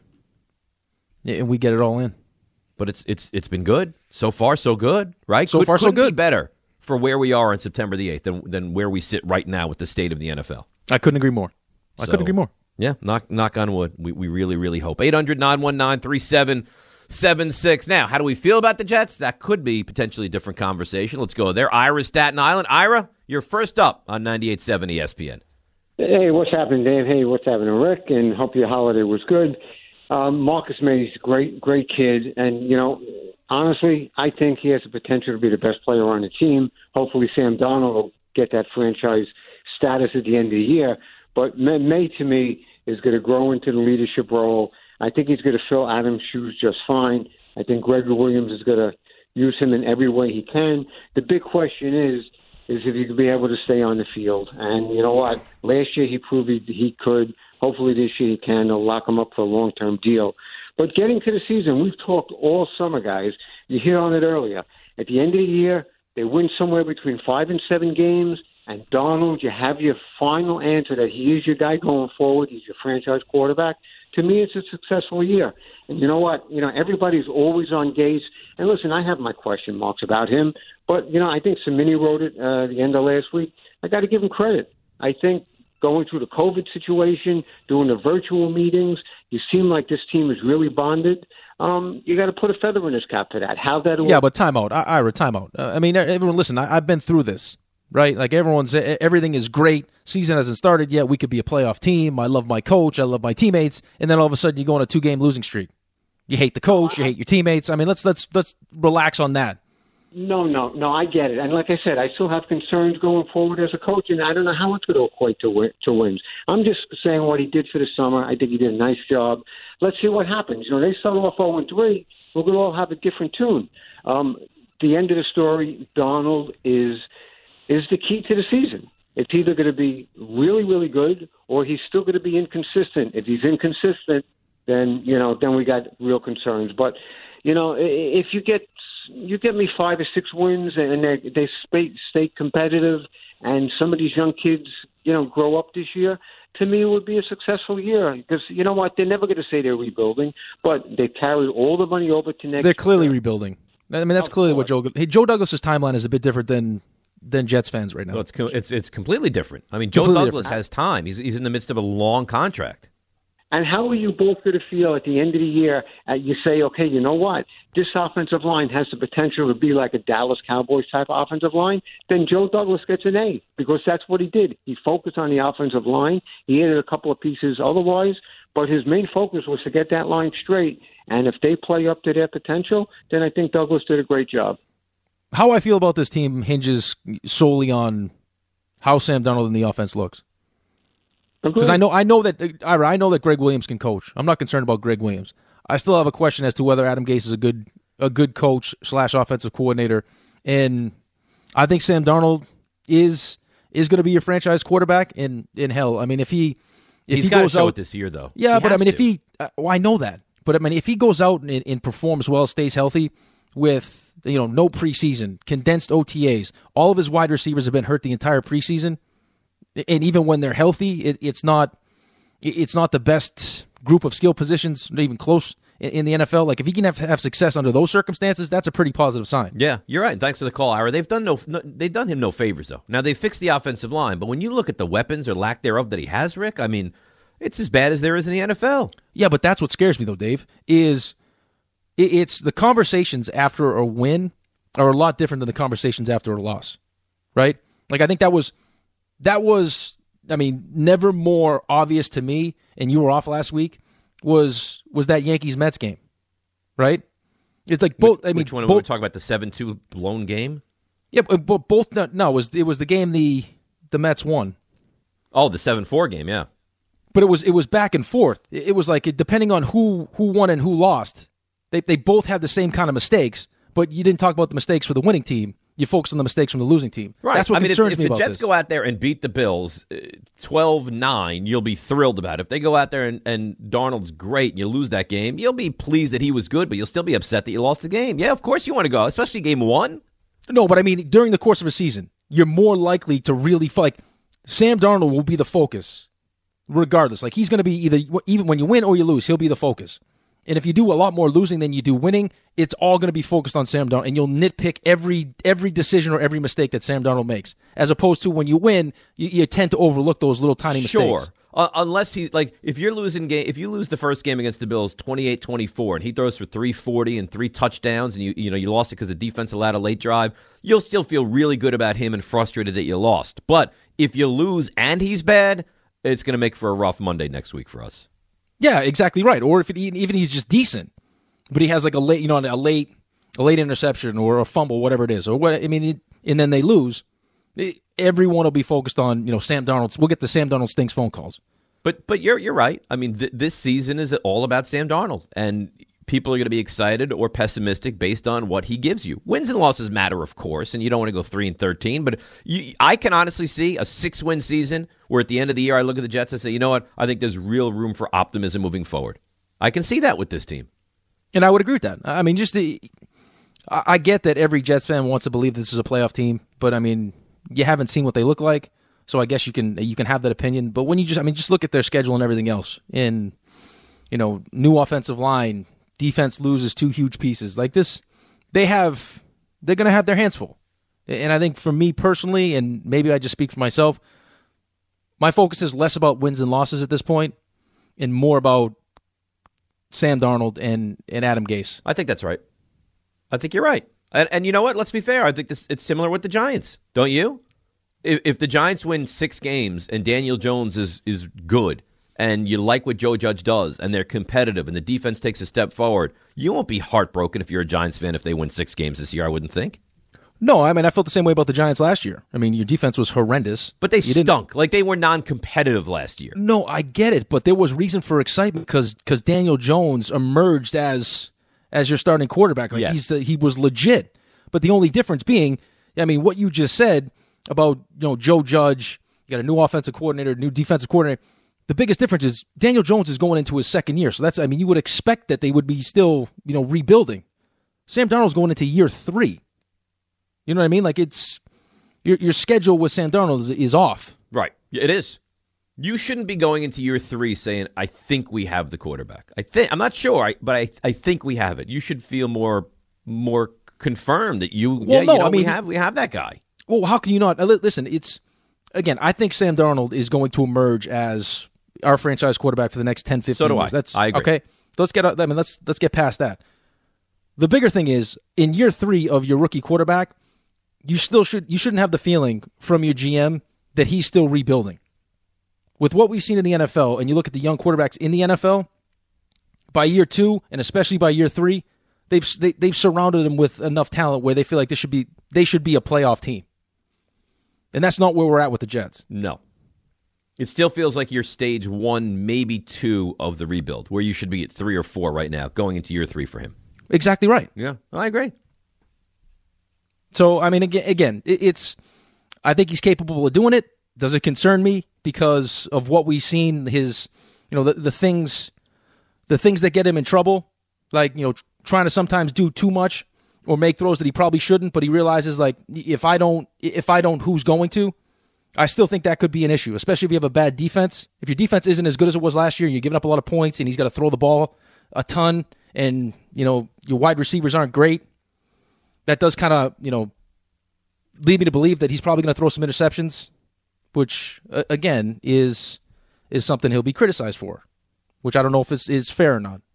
And we get it all in. But it's it's it's been good. So far, so good, right? So Could, far, so good. Be better for where we are on September the eighth than, than where we sit right now with the state of the N F L. I couldn't agree more. I so, couldn't agree more. Yeah, knock knock on wood. We we really, really hope. eight hundred, nine one nine, three seven seven six. Now, how do we feel about the Jets? That could be potentially a different conversation. Let's go there. Ira, Staten Island. Ira, you're first up on ninety-eight point seven E S P N. Hey, what's happening, Dave? Hey, what's happening, Rick? And hope your holiday was good. Um, Marcus May's a great, great kid. And, you know, honestly, I think he has the potential to be the best player on the team. Hopefully Sam Darnold will get that franchise status at the end of the year. But May, to me, is going to grow into the leadership role. I think he's going to fill Adams' shoes just fine. I think Gregory Williams is going to use him in every way he can. The big question is, is if he could be able to stay on the field. And you know what? Last year he proved he, he could. Hopefully this year he can. They'll lock him up for a long-term deal. But getting to the season, we've talked all summer, guys. You hit on it earlier. At the end of the year, they win somewhere between five and seven games. And Darnold, you have your final answer that he is your guy going forward. He's your franchise quarterback. To me, it's a successful year. And you know what? You know, everybody's always on Gase. And listen, I have my question marks about him. But, you know, I think Cimini wrote it uh, at the end of last week. I got to give him credit. I think going through the COVID situation, doing the virtual meetings. You seem like this team is really bonded. Um, you got to put a feather in his cap for that. How that? Yeah, but timeout, I- Ira, timeout. Uh, I mean, everyone, listen. I- I've been through this, right? Like everyone's, everything is great. Season hasn't started yet. We could be a playoff team. I love my coach. I love my teammates. And then all of a sudden, you go on a two-game losing streak. You hate the coach. You hate your teammates. I mean, let's let's let's relax on that. No, no, no, I get it. And like I said, I still have concerns going forward as a coach, and I don't know how it's going to equate to, win, to wins. I'm just saying what he did for the summer. I think he did a nice job. Let's see what happens. You know, they start off oh and three. We're going to all have a different tune. Um, the end of the story, Donald is is the key to the season. It's either going to be really, really good, or he's still going to be inconsistent. If he's inconsistent, then, you know, then we got real concerns. But, you know, if you get you get me five or six wins and they they stay, stay competitive, and some of these young kids, you know, grow up this year, to me it would be a successful year. Because, you know what, they're never going to say they're rebuilding, but they carried all the money over to next They're clearly year. rebuilding. I mean, that's clearly what Joe. Hey, Joe Douglas's timeline is a bit different than than Jets fans right now. Well, it's co- it's it's completely different. I mean, Joe Completely Douglas different. has time. He's he's in the midst of a long contract. And how are you both going to feel at the end of the year? Uh, you say, okay, you know what? This offensive line has the potential to be like a Dallas Cowboys type offensive line. Then Joe Douglas gets an A, because that's what he did. He focused on the offensive line. He added a couple of pieces otherwise, but his main focus was to get that line straight. And if they play up to their potential, then I think Douglas did a great job. How I feel about this team hinges solely on how Sam Darnold in the offense looks. Because I know, I know that Ira, I know that Greg Williams can coach. I'm not concerned about Greg Williams. I still have a question as to whether Adam Gase is a good a good coach slash offensive coordinator, and I think Sam Darnold is is going to be your franchise quarterback. In in hell, I mean, if he if He's he got goes to show out it this year, though. yeah, He but I has mean, to. if he, uh, well, I know that, but I mean, if he goes out and, and performs well, stays healthy with you know no preseason, condensed O T As, all of his wide receivers have been hurt the entire preseason, and even when they're healthy, it, it's not. It's not the best group of skill positions, not even close in, in the N F L. Like, if he can have, have success under those circumstances, that's a pretty positive sign. Yeah, you're right. Thanks for the call, Ira. They've done no, no, they've done him no favors though. Now they fixed the offensive line, but when you look at the weapons or lack thereof that he has, Rick, I mean, it's as bad as there is in the N F L. Yeah, but that's what scares me, though, Dave, is it, it's the conversations after a win are a lot different than the conversations after a loss, right? Like, I think that was that was. I mean, never more obvious to me, and you were off last week, was was that Yankees-Mets game, right? It's like both. Which, I mean, which one? both, We were talking about the seven two blown game? Yeah, but but both. No, no, it was it was the game the the Mets won, Oh, the seven four game, yeah. but it was it was back and forth. It, it was like it, depending on who who won and who lost, they they both had the same kind of mistakes, but you didn't talk about the mistakes for the winning team. You focused on the mistakes from the losing team. Right. That's what I mean, concerns if, me if the about Jets this. go out there and beat the Bills twelve nine, you'll be thrilled about it. If they go out there and, and Darnold's great and you lose that game, you'll be pleased that he was good, but you'll still be upset that you lost the game. Yeah, of course you want to go, especially game one. No, but I mean, during the course of a season, you're more likely to really fight. Like, Sam Darnold will be the focus, regardless. Like, he's going to be either, even when you win or you lose, he'll be the focus. And if you do a lot more losing than you do winning, it's all going to be focused on Sam Darnold, and you'll nitpick every every decision or every mistake that Sam Darnold makes. As opposed to when you win, you, you tend to overlook those little tiny Sure. mistakes. Uh, unless he, like, if you're losing game, if you lose the first game against the Bills twenty-eight twenty-four and he throws for three forty and three touchdowns and you you know you lost it because the defense allowed a late drive, you'll still feel really good about him and frustrated that you lost. But if you lose and he's bad, it's going to make for a rough Monday next week for us. Yeah, exactly right. Or if it, even he's just decent, but he has like a late, you know, a late, a late interception or a fumble, whatever it is, or what. I mean, it, and then they lose. It, everyone will be focused on, you know, Sam Darnold. We'll get the Sam Darnold stinks phone calls. But but you're you're right. I mean, th- this season is all about Sam Darnold, and people are going to be excited or pessimistic based on what he gives you. Wins and losses matter, of course, and you don't want to go three and thirteen. But you, I can honestly see a six-win season where at the end of the year I look at the Jets and say, you know what? I think there's real room for optimism moving forward. I can see that with this team. And I would agree with that. I mean, just the, I I get that every Jets fan wants to believe this is a playoff team, but I mean, you haven't seen what they look like, so I guess you can you can have that opinion. But when you just, I mean, just look at their schedule and everything else. In, you know, new offensive line, defense loses two huge pieces like this. They have, they're going to have their hands full. And I think for me personally, and maybe I just speak for myself, My focus is less about wins and losses at this point and more about Sam Darnold and, and Adam Gase. I think that's right. I think you're right. And, and you know what? Let's be fair. I think this it's similar with the Giants. Don't you? If, if the Giants win six games and Daniel Jones is, is good and you like what Joe Judge does and they're competitive and the defense takes a step forward, you won't be heartbroken if you're a Giants fan if they win six games this year, I wouldn't think. No, I mean, I felt the same way about the Giants last year. I mean, your defense was horrendous. But they you stunk. Didn't... Like, they were non-competitive last year. No, I get it, but there was reason for excitement because because Daniel Jones emerged as as your starting quarterback. Like, yes. he's the, he was legit. But the only difference being, I mean, what you just said about, you know, Joe Judge, you got a new offensive coordinator, new defensive coordinator. The biggest difference is Daniel Jones is going into his second year. So that's, I mean, you would expect that they would be still, you know, rebuilding. Sam Darnold's going into year three. You know what I mean? Like, it's your your schedule with Sam Darnold is, is off. Right. It is. You shouldn't be going into year three saying, I think we have the quarterback. I think I'm not sure, but I I think we have it. You should feel more more confirmed that you, well, yeah, no, you know, I mean, we have we have that guy. Well, how can you not? Listen, it's, again, I think Sam Darnold is going to emerge as our franchise quarterback for the next ten, fifteen so do years. I. That's I agree. Okay. Let's get I mean, let's let's get past that. The bigger thing is, in year three of your rookie quarterback, you still should you shouldn't have the feeling from your G M that he's still rebuilding. With what we've seen in the N F L, and you look at the young quarterbacks in the N F L, by year two, and especially by year three, they've they, they've surrounded them with enough talent where they feel like they should be they should be a playoff team. And that's not where we're at with the Jets. No. It still feels like you're stage one, maybe two of the rebuild, where you should be at three or four right now, going into year three for him. Exactly right. Yeah, I agree. So, I mean, again, again, it's, I think he's capable of doing it. Does it concern me because of what we've seen, his, you know, the, the things, the things that get him in trouble, like, you know, trying to sometimes do too much or make throws that he probably shouldn't, but he realizes, like, if I don't, if I don't, who's going to? I still think that could be an issue, especially if you have a bad defense. If your defense isn't as good as it was last year and you're giving up a lot of points and he's got to throw the ball a ton and, you know, your wide receivers aren't great, that does kind of, you know, lead me to believe that he's probably going to throw some interceptions, which, uh, again, is is something he'll be criticized for, which I don't know if it's is fair or not.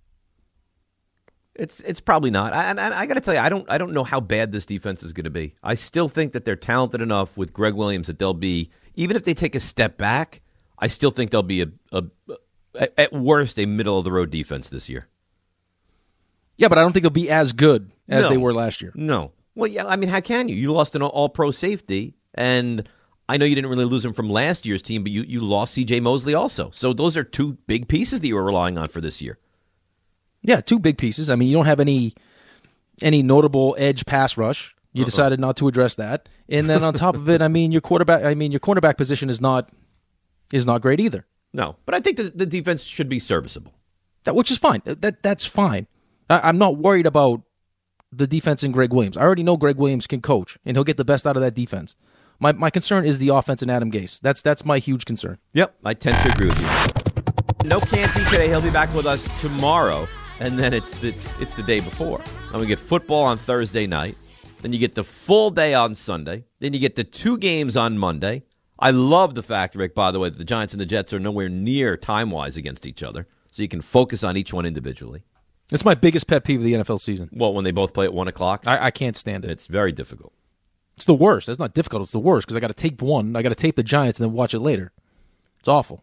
It's it's probably not. I, and I, I got to tell you, I don't I don't know how bad this defense is going to be. I still think that they're talented enough with Greg Williams that they'll be, even if they take a step back, I still think they'll be a, a, a at worst a middle of the road defense this year. Yeah, but I don't think they'll be as good as No. they were last year. No. Well, yeah, I mean, how can you? You lost an all-pro safety, and I know you didn't really lose him from last year's team, but you, you lost C J Mosley also. So those are two big pieces that you were relying on for this year. Yeah, two big pieces. I mean, you don't have any any notable edge pass rush. You uh-uh. decided not to address that. And then on top of it, I mean, your quarterback I mean, your cornerback position is not is not great either. No, but I think the, the defense should be serviceable. That which is fine. That that's fine. I, I'm not worried about the defense in Greg Williams. I already know Greg Williams can coach, and he'll get the best out of that defense. My my concern is the offense and Adam Gase. That's that's my huge concern. Yep, I tend to agree with you. No Canty today. He'll be back with us tomorrow, and then it's it's it's the day before. And we get football on Thursday night. Then you get the full day on Sunday. Then you get the two games on Monday. I love the fact, Rick, by the way, that the Giants and the Jets are nowhere near time-wise against each other, so you can focus on each one individually. It's my biggest pet peeve of the N F L season. Well, when they both play at one o'clock? I, I can't stand it. It's very difficult. It's the worst. It's not difficult. It's the worst because I got to tape one. I got to tape the Giants and then watch it later. It's awful.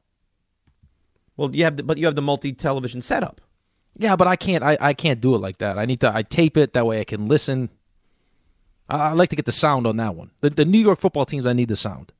Well, you have, the, but you have the multi-television setup. Yeah, but I can't. I, I can't do it like that. I need to. I tape it that way I can listen. I, I like to get the sound on that one. The, the New York football teams, I need the sound.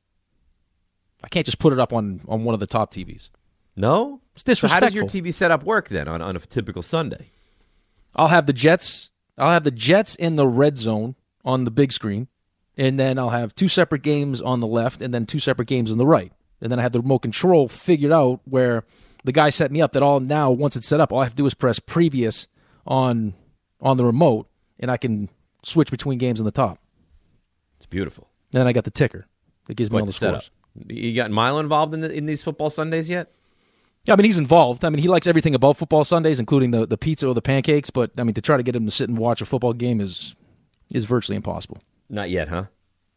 I can't just put it up on, on one of the top T Vs. No? It's disrespectful. So how does your T V setup work then on, on a typical Sunday? I'll have the Jets. I'll have the Jets in the red zone on the big screen, and then I'll have two separate games on the left, and then two separate games on the right. And then I have the remote control figured out where the guy set me up that all now, once it's set up, all I have to do is press previous on on the remote, and I can switch between games on the top. It's beautiful. And then I got the ticker that gives me all the scores. You got Milo involved in the, in these football Sundays yet? Yeah, I mean, he's involved. I mean, he likes everything about football Sundays, including the, the pizza or the pancakes. But, I mean, to try to get him to sit and watch a football game is is virtually impossible. Not yet, huh?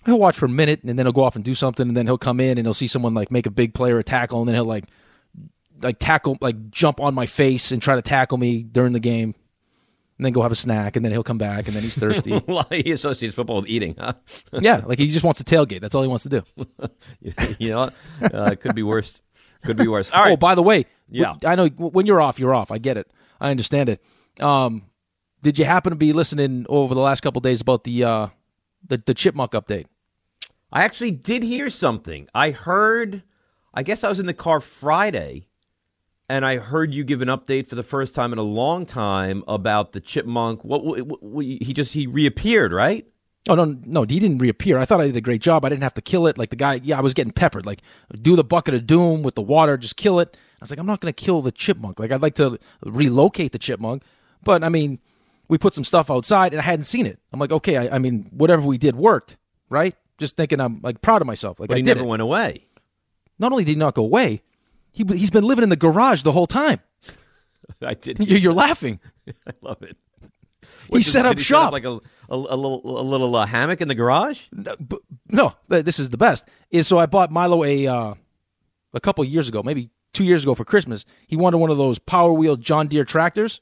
He'll watch for a minute, and then he'll go off and do something, and then he'll come in and he'll see someone like make a big play or a tackle, and then he'll like like tackle, like jump on my face and try to tackle me during the game, and then go have a snack, and then he'll come back, and then he's thirsty. Well, he associates football with eating, huh? Yeah, like he just wants to tailgate. That's all he wants to do. You know what? Uh, it could be worse. Could be worse. All right. Oh, by the way, Yeah. I know when you're off, you're off. I get it. I understand it. Um, did you happen to be listening over the last couple of days about the uh, the the Chipmunk update? I actually did hear something. I heard, I guess I was in the car Friday, and I heard you give an update for the first time in a long time about the chipmunk. What, what, what he just he reappeared, right? Oh no, no, he didn't reappear. I thought I did a great job. I didn't have to kill it. Like the guy, yeah, I was getting peppered. Like do the bucket of doom with the water, just kill it. I was like, I'm not going to kill the chipmunk. Like I'd like to relocate the chipmunk, but I mean, we put some stuff outside, and I hadn't seen it. I'm like, okay, I, I mean, whatever we did worked, right? Just thinking I'm like proud of myself. Like But I he did never it. went away. Not only did he not go away, he he's been living in the garage the whole time. I did. You're, you're laughing. I love it. He set up did he shop. Set up like a, a, a little a little uh, hammock in the garage. No, but, no, but this is the best. Is so I bought Milo a uh, a couple years ago, maybe two years ago for Christmas. He wanted one of those Power Wheel John Deere tractors.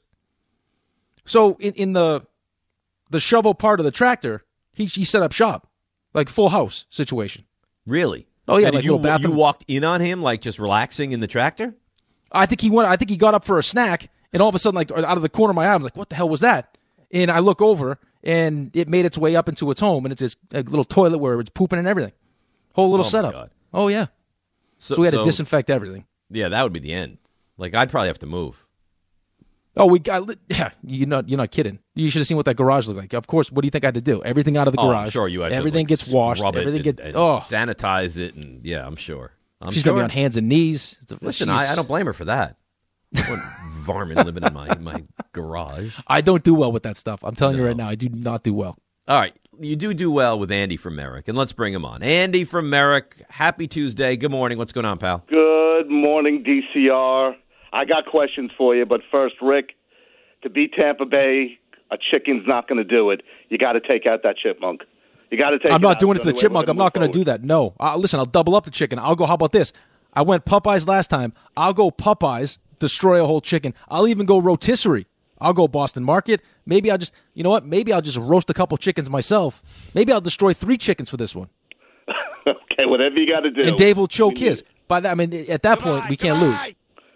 So in, in the the shovel part of the tractor, he he set up shop, like full house situation. Really? Oh yeah, And like did you little bathroom. you walked in on him like just relaxing in the tractor? I think he went. I think he got up for a snack, and all of a sudden, like out of the corner of my eye, I was like, "What the hell was that?" And I look over, and it made its way up into its home, and it's this a little toilet where it's pooping and everything. Whole little Oh, my setup. God. Oh yeah. So, we had to disinfect everything. Yeah, that would be the end. Like I'd probably have to move. Oh, we got. Yeah, you're not. You're not kidding. You should have seen what that garage looked like. Of course. What do you think I had to do? Everything out of the Oh, garage. I'm sure you had everything to, like, gets washed. scrub it Everything and- gets. and Oh, sanitize it, and yeah, I'm sure. I'm she's sure. gonna be on hands and knees. Listen, She's- I, I don't blame her for that. What varmint living in my my garage. I don't do well with that stuff. I'm telling you No. right now. I do not do well. All right, you do do well with Andy from Merrick, and let's bring him on. Andy from Merrick, happy Tuesday. Good morning. What's going on, pal? Good morning, D C R. I got questions for you, but first, Rick, to beat Tampa Bay, a chicken's not going to do it. You got to take out that chipmunk. You got to take. I'm it not out. doing it It's to the only way chipmunk. we're I'm not going move to do that. No. Uh, listen, I'll double up the chicken. I'll go. How about this? I went Popeyes last time. I'll go Popeyes, destroy a whole chicken. I'll even go rotisserie. I'll go Boston Market. Maybe I'll just, you know what? Maybe I'll just roast a couple chickens myself. Maybe I'll destroy three chickens for this one. forward. Okay, whatever you got to do. And Dave will choke You his. By that, I mean, at that point, we can't lose.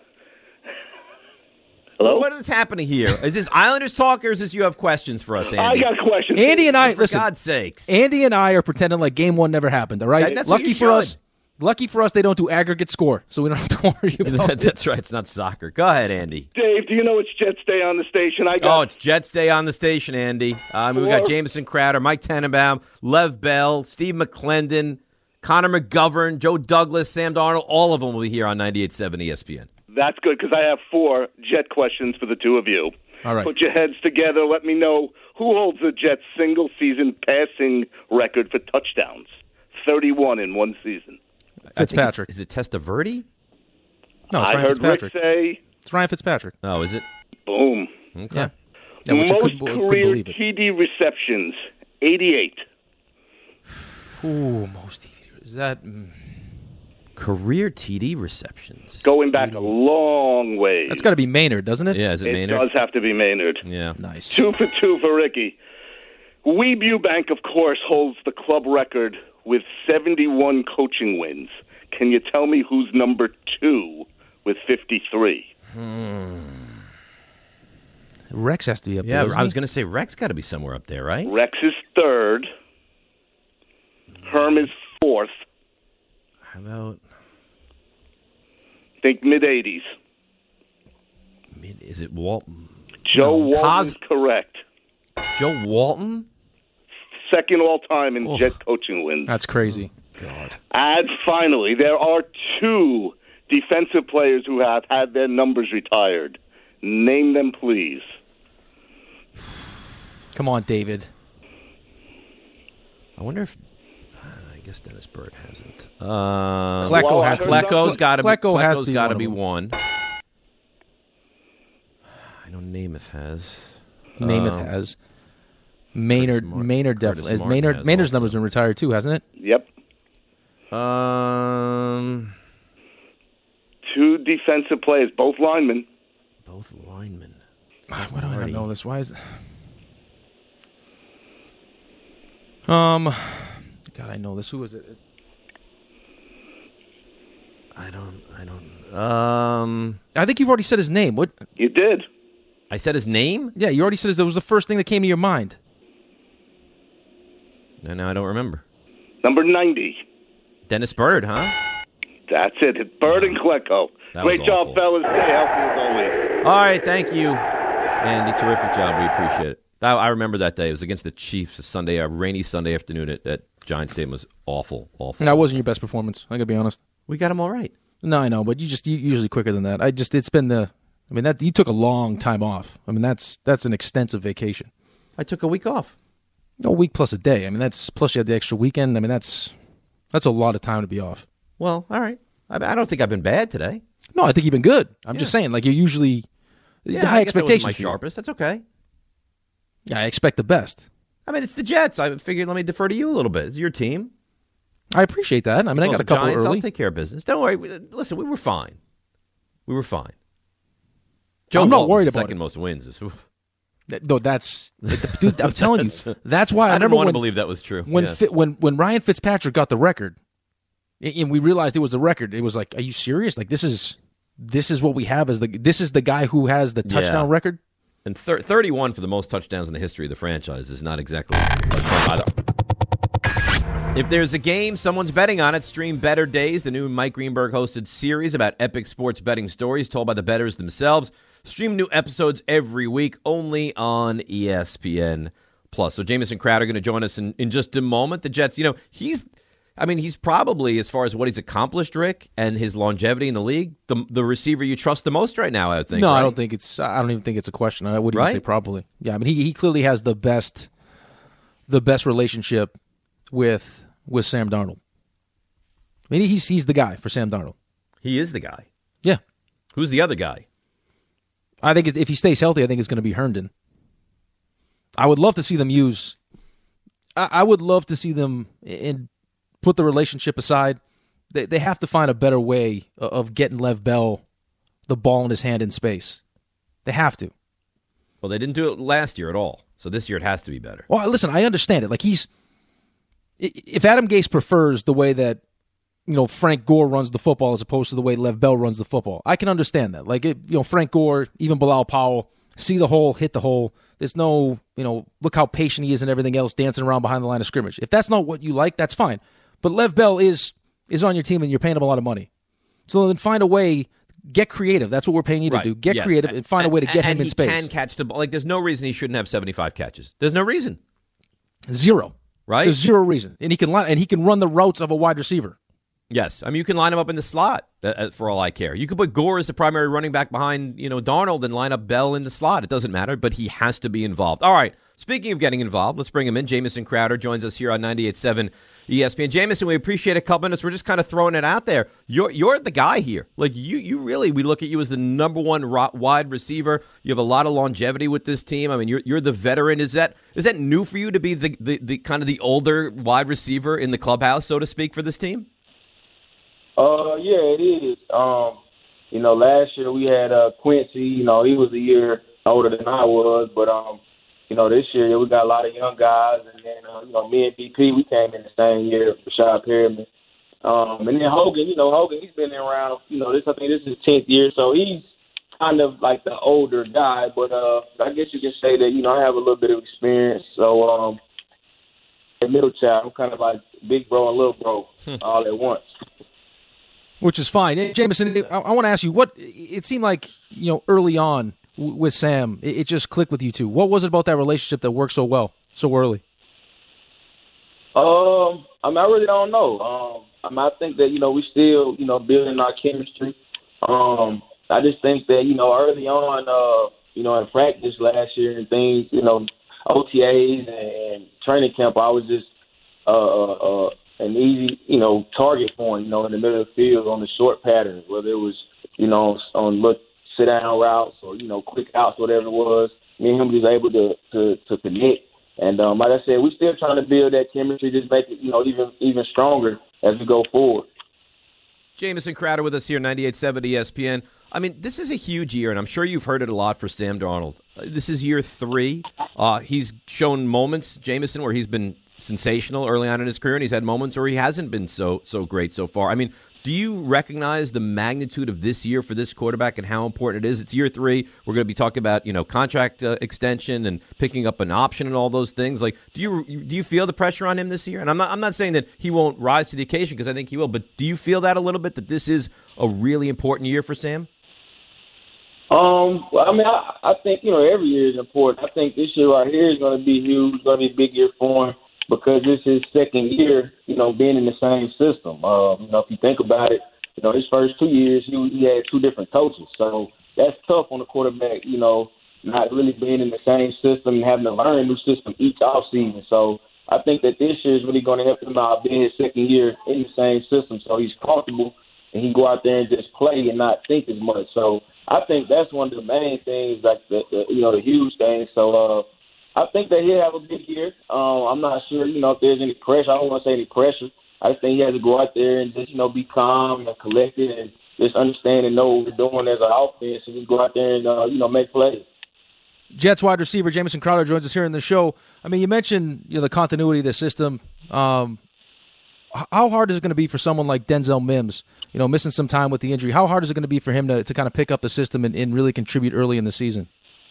Hello? What is happening here? Is this Islanders talk, or is this you have questions for us, Andy? I got questions. Andy and I, For listen, God's sakes. Andy and I are pretending like game one never happened, all right? That- that's what lucky you for us. should. Lucky for us, they don't do aggregate score, so we don't have to worry about it. That's right. It's not soccer. Go ahead, Andy. Dave, do you know it's Jets Day on the station? I got Oh, it's Jets Day on the station, Andy. I mean, we got Four. Jamison Crowder, Mike Tenenbaum, Lev Bell, Steve McClendon, Connor McGovern, Joe Douglas, Sam Darnold. All of them will be here on ninety-eight point seven E S P N. That's good because I have four Jet questions for the two of you. All right. Put your heads together. Let me know who holds the Jets' single-season passing record for touchdowns. thirty-one in one season. Fitzpatrick. Is it Testaverde? No, it's I Ryan heard Rick Fitzpatrick. say, It's Ryan Fitzpatrick. Oh, is it? boom. Okay. Yeah. Yeah, which I Most couldn't, couldn't career believe it. T D receptions, eighty-eight. Ooh, most T V. Is that? Mm, Career T D receptions. Going back a long way. that's got to be Maynard, doesn't it? Yeah, is it, It Maynard? does have to be Maynard. Yeah. Nice. Two for two for Ricky. Weeb Eubank, of course, holds the club record with seventy-one coaching wins. Can you tell me who's number two with fifty-three? Rex has to be up Yeah, there. doesn't I was he? going to say Rex got to be somewhere up there, right? Rex is third. Herm is fourth. How about Think mid-eighties. mid? Is it Walton? Joe No, Walton's Cos- correct. Joe Walton? Second all-time in Oof. Jet coaching wins. That's crazy. God. And finally, there are two defensive players who have had their numbers retired. Name them, please. Come on, David. I wonder if. Uh, I guess Dennis Bird hasn't. Uh, Klecko well, I has heard to. Klecko's got to be. Klecko has Klecko's to be got one to of be them. one. I know Namath has. Namath Um, has. Maynard, Martin. Maynard Curtis definitely. Has Martin Maynard, has Maynard's also. number's been retired too, hasn't it? Yep. Um, Two defensive players, both linemen. both linemen. Why do I not Marty. know this? Why is it? Um, God, I know this. Who is it? I don't. I don't. Um, I think you've already said his name. What? You did. I said his name, Yeah, you already said his, that was the first thing that came to your mind. and now I don't remember. Number ninety. Dennis Bird, huh? That's it. It's Bird and Klecko. That was Great job, awful. fellas. Stay healthy as always. All right, thank you, Andy. Terrific job. We appreciate it. I, I remember that day. It was against the Chiefs, a Sunday, a rainy Sunday afternoon at, at Giants Stadium. Was awful, awful. That wasn't your best performance. I gotta be honest. We got him all right. No, I know, but you just you usually quicker than that. I just it's been the. I mean that you took a long time off. I mean that's that's an extensive vacation. I took a week off. A week plus a day. I mean that's plus you had the extra weekend. I mean that's that's a lot of time to be off. Well, all right. I, I don't think I've been bad today. No, I think you've been good. I'm just saying, like you're usually Yeah, the high I guess I wasn't expectations. my for you. sharpest. That's okay. Yeah, I expect the best. I mean, it's the Jets. I figured let me defer to you a little bit. It's your team. I appreciate that. I mean, I Well, got a the couple Giants, early. I'll take care of business. Don't worry. We- Listen, we were fine. We were fine. Joe I'm not Walton's worried the about second it. most wins. It's- oof. No, that's dude. I'm telling you, that's why I, I didn't remember want to when, believe that was true. when Yes. Fi- when when Ryan Fitzpatrick got the record, and and we realized it was a record. It was like, are you serious? Like this is this is what we have as the this is the guy who has the touchdown Yeah. record. And thir- thirty-one for the most touchdowns in the history of the franchise is not exactly fun either. If there's a game, someone's betting on it. Stream Better Days, the new Mike Greenberg hosted series about epic sports betting stories told by the bettors themselves. Stream new episodes every week only on E S P N Plus. So Jamison Crowder going to join us in, in just a moment. The Jets, you know, he's, I mean, he's probably, as far as what he's accomplished, Rick, and his longevity in the league, the the receiver you trust the most right now, I would think. No, right? I don't think it's. I don't even think it's a question. I wouldn't Right? even say probably. Yeah, I mean, he he clearly has the best, the best relationship with with Sam Darnold. I mean, he's he's the guy for Sam Darnold. He is the guy. Yeah, Who's the other guy? I think if he stays healthy, I think it's going to be Herndon. I would love to see them use. I, I would love to see them and put the relationship aside. They they have to find a better way of getting Lev Bell the ball in his hand in space. They have to. Well, they didn't do it last year at all. So this year it has to be better. Well, listen, I understand it. Like he's, if Adam Gase prefers the way that, you know, Frank Gore runs the football as opposed to the way Lev Bell runs the football, I can understand that. Like, it, you know, Frank Gore, even Bilal Powell, see the hole, hit the hole. There's no, you know, look how patient he is and everything else, dancing around behind the line of scrimmage. If that's not what you like, that's fine. But Lev Bell is is on your team and you're paying him a lot of money. So then find a way, get creative. That's what we're paying you to Right. do. Get Yes. creative and find a way to get and him in he space. can catch the ball. Like, there's no reason he shouldn't have seventy-five catches. There's no reason. Zero. Right? There's zero reason. And he can line, and he can run the routes of a wide receiver. Yes. I mean, you can line him up in the slot uh, uh, for all I care. You could put Gore as the primary running back behind, you know, Darnold and line up Bell in the slot. It doesn't matter, but he has to be involved. All right. Speaking of getting involved, let's bring him in. Jamison Crowder joins us here on ninety-eight point seven E S P N. Jamison, we appreciate a couple minutes. We're just kind of throwing it out there. You're you're the guy here. Like, you you really, we look at you as the number one ro- wide receiver. You have a lot of longevity with this team. I mean, you're you're the veteran. Is that is that new for you to be the, the, the kind of the older wide receiver in the clubhouse, so to speak, for this team? Uh, yeah, it is. Um, you know, last year we had uh, Quincy. You know, he was a year older than I was, but um, you know, this year we got a lot of young guys, and then uh, you know, me and B P, we came in the same year, Rashad Perriman. Um, and then Hogan, you know, Hogan, he's been around. You know, this I think this is his tenth year, so he's kind of like the older guy. But uh, I guess you can say that you know I have a little bit of experience. So um, at middle child, I'm kind of like big bro and little bro all at once. Which is fine. Eh, Jameson, I, I want to ask you, what it seemed like, you know, early on w- with Sam, it, it just clicked with you two. What was it about that relationship that worked so well, so early? Um, I mean, I really don't know. Um, I mean, I think that, you know, we still, you know, building our chemistry. Um, I just think that, you know, early on, uh, you know, in practice last year and things, you know, O T As and, and training camp, I was just uh, uh, uh an easy, you know, target for him, you know, in the middle of the field on the short patterns, whether it was, you know, on look sit down routes or, you know, quick outs, whatever it was. Me and him was able to, to, to connect And um, like I said, we're still trying to build that chemistry, just make it, you know, even even stronger as we go forward. Jamison Crowder with us here, ninety-eight point seven E S P N. I mean, this is a huge year, and I'm sure you've heard it a lot for Sam Darnold. This is year three. Uh, he's shown moments, Jamison, where he's been sensational early on in his career, and he's had moments where he hasn't been so so great so far. I mean, do you recognize the magnitude of this year for this quarterback and how important it is? It's year three. We're going to be talking about, you know, contract uh, extension and picking up an option and all those things. Like, do you do you feel the pressure on him this year? And I'm not I'm not saying that he won't rise to the occasion, because I think he will. But do you feel that a little bit, that this is a really important year for Sam? Um, well, I mean, I, I think, you know, every year is important. I think this year right here is going to be huge. It's going to be a big year for him, because this is his second year, you know, being in the same system. Uh, you know, if you think about it, you know, his first two years, he, he had two different coaches. So that's tough on the quarterback, you know, not really being in the same system and having to learn a new system each offseason. So I think that this year is really going to help him out being his second year in the same system. So he's comfortable and he can go out there and just play and not think as much. So I think that's one of the main things, like the, the you know, the huge things. So, uh, I think that he'll have a big year. Uh, I'm not sure, you know, if there's any pressure. I don't want to say any pressure. I just think he has to go out there and just, you know, be calm and collected and just understand and know what we're doing as an offense, and just go out there and, uh, you know, make plays. Jets wide receiver Jamison Crowder joins us here in the show. I mean, you mentioned, you know, the continuity of the system. Um, how hard is it going to be for someone like Denzel Mims, you know, missing some time with the injury? How hard is it going to be for him to, to kind of pick up the system and, and really contribute early in the season?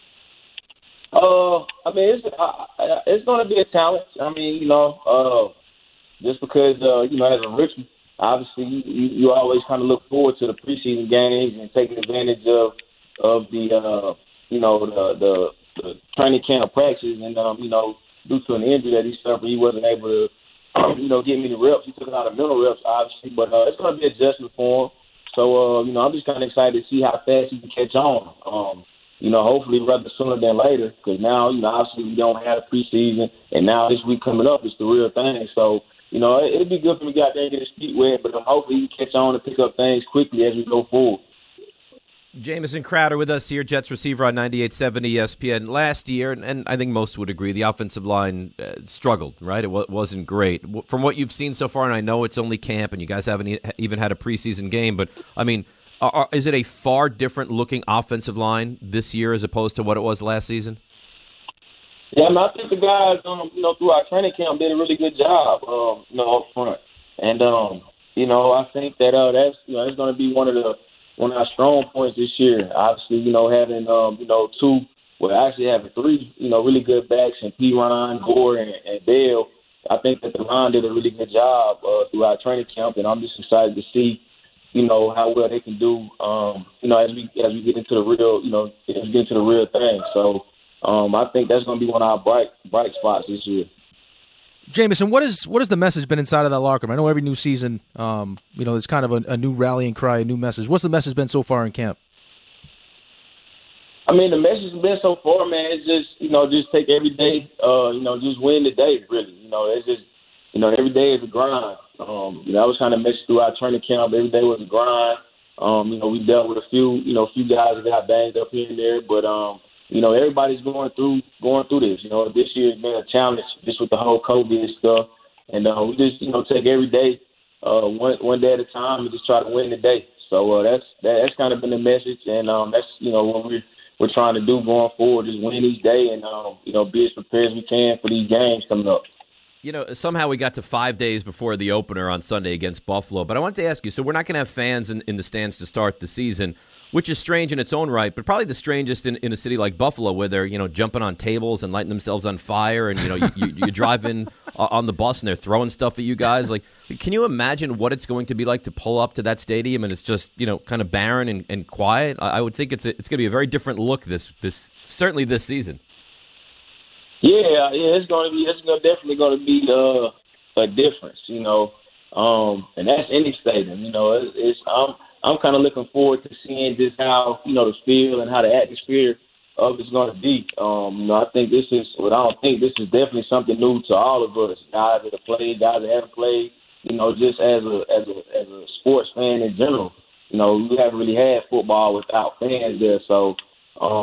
Uh, I mean, it's uh, it's going to be a challenge. I mean, you know, uh, just because uh, you know, as a rookie, obviously you, you, you always kind of look forward to the preseason games and taking advantage of of the uh, you know the, the the training camp practices. And um, you know, due to an injury that he suffered, he wasn't able to um, you know get many reps. He took a lot of mental reps, obviously, but uh, it's going to be an adjustment for him. So uh, you know, I'm just kind of excited to see how fast he can catch on. Um, You know, hopefully rather sooner than later, because now, you know, obviously we don't have a preseason, and now this week coming up is the real thing. So, you know, it, it'd be good for me to get out there and get his feet wet, but um, hopefully he can catch on and pick up things quickly as we go forward. Jamison Crowder with us here, Jets receiver on ninety-eight point seven E S P N. Last year, and, and I think most would agree, the offensive line uh, struggled, right? It w- wasn't great. From what you've seen so far, and I know it's only camp and you guys haven't e- even had a preseason game, but, I mean, Are, are, is it a far different looking offensive line this year as opposed to what it was last season? Yeah, I mean, I think the guys, um, you know, through our training camp did a really good job, um, you know, up front. And, um, you know, I think that uh, that's, you know, that's going to be one of the one of our strong points this year. Obviously, you know, having, um, you know, two, well, actually having three, you know, really good backs in Perine, Gore, and, and Bell. I think that the line did a really good job uh, through our training camp, and I'm just excited to see, you know, how well they can do, um, you know, as we as we get into the real, you know, as we get into the real thing. So um, I think that's going to be one of our bright bright spots this year. Jamison, what is what has the message been inside of that locker room? I know every new season, um, you know, it's kind of a, a new rallying cry, a new message. What's the message been so far in camp? I mean, the message has been so far, man, it's just, you know, just take every day, uh, you know, just win the day, really. You know, it's just, you know, every day is a grind. Um, you know, I was trying to message through our training camp. Every day was a grind. Um, you know, we dealt with a few, you know, a few guys that got banged up here and there, but, um, you know, everybody's going through going through this. You know, this year has been a challenge just with the whole COVID stuff, and uh, we just, you know, take every day uh, one one day at a time and just try to win the day. So uh, that's that, that's kind of been the message, and um, that's, you know, what we're we're trying to do going forward, is win each day and um, you know, be as prepared as we can for these games coming up. You know, somehow we got to five days before the opener on Sunday against Buffalo. But I wanted to ask you, so we're not going to have fans in, in the stands to start the season, which is strange in its own right, but probably the strangest in, in a city like Buffalo, where they're, you know, jumping on tables and lighting themselves on fire, and, you know, you, you, you drive in uh, on the bus and they're throwing stuff at you guys. Like, can you imagine what it's going to be like to pull up to that stadium and it's just, you know, kind of barren and, and quiet? I, I would think it's a, it's going to be a very different look this this certainly this season. Yeah, yeah, it's going to be, it's gonna, definitely going to be uh, a difference, you know, um, and that's any stadium, you know. It's, it's I'm I'm kind of looking forward to seeing just how, you know, the feel and how the atmosphere of it's going to be. Um, you know, I think this is, well, I don't think this is definitely something new to all of us, guys that have played, guys that haven't played. You know, just as a as a as a sports fan in general, you know, we haven't really had football without fans there, so. Um,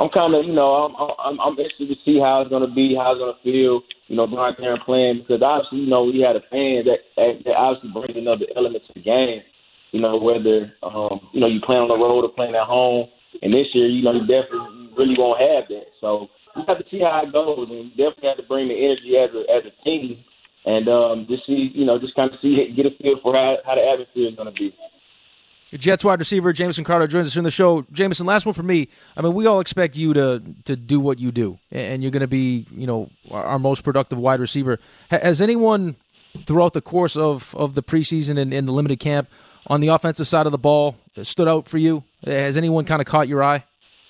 I'm kind of, you know, I'm, I'm I'm interested to see how it's going to be, how it's going to feel, you know, going out there and playing, because obviously, you know, we had a fan that, that obviously brings another element to the game, you know, whether, um, you know, you playing on the road or playing at home. And this year, you know, you definitely really won't have that. So we have to see how it goes, and definitely have to bring the energy as a, as a team, and um, just see, you know, just kind of see, get a feel for how, how the atmosphere is going to be. Jets wide receiver Jamison Crowder joins us in the show. Jamison, last one for me. I mean, we all expect you to to do what you do, and you're going to be, you know, our most productive wide receiver. Has anyone throughout the course of, of the preseason and in the limited camp on the offensive side of the ball stood out for you? Has anyone kind of caught your eye?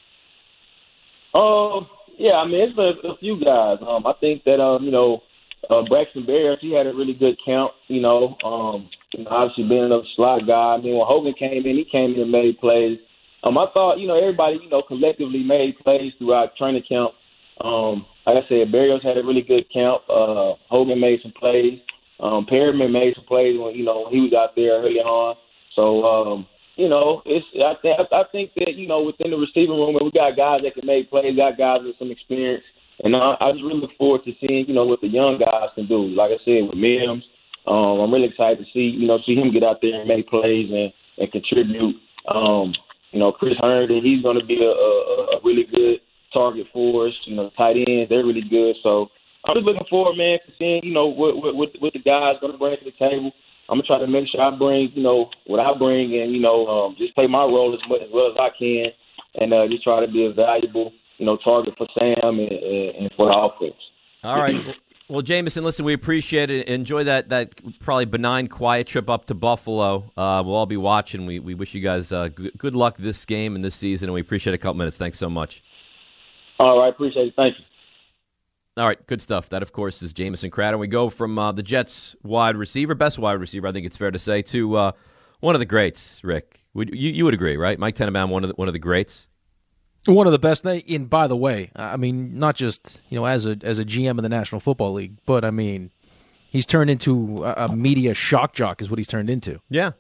Oh, uh, yeah. I mean, it's a, a few guys. Um, I think that um, you know, uh, Braxton Berrios, he had a really good count. You know. Um, You know, obviously being another slot guy. I mean, when Hogan came in, he came in and made plays. Um, I thought, you know, everybody, you know, collectively made plays throughout training camp. Um, like I said, Berrios had a really good camp. Uh, Hogan made some plays. Um, Perriman made some plays when, you know, when he was out there early on. So, um, you know, it's I, th- I think that, you know, within the receiving room, we got guys that can make plays, got guys with some experience. And I, I just really look forward to seeing, you know, what the young guys can do. Like I said, with Mims, um, I'm really excited to see, you know, see him get out there and make plays and, and contribute. Um, you know, Chris Herndon, he's going to be a, a, a really good target for us. You know, tight ends, they're really good. So I'm just looking forward, man, to seeing, you know, what, what, what the guys going to bring to the table. I'm going to try to make sure I bring, you know, what I bring and, you know, um, just play my role as, much, as well as I can and uh, just try to be a valuable, you know, target for Sam and, and for the offense. All right. Well, Jamison, listen, we appreciate it. Enjoy that that probably benign, quiet trip up to Buffalo. Uh, we'll all be watching. We we wish you guys uh, good, good luck this game and this season, and we appreciate a couple minutes. Thanks so much. All right. Appreciate it. Thank you. All right, good stuff. That, of course, is Jamison Crowder. We go from uh, the Jets wide receiver, best wide receiver, I think it's fair to say, to uh, one of the greats, Rick. Would, you, you would agree, right? Mike Tenenbaum, one of the, one of the greats? One of the best. And by the way, I mean, not just, you know, as a as a G M of the National Football League, but, I mean, he's turned into a, a media shock jock is what he's turned into. Yeah.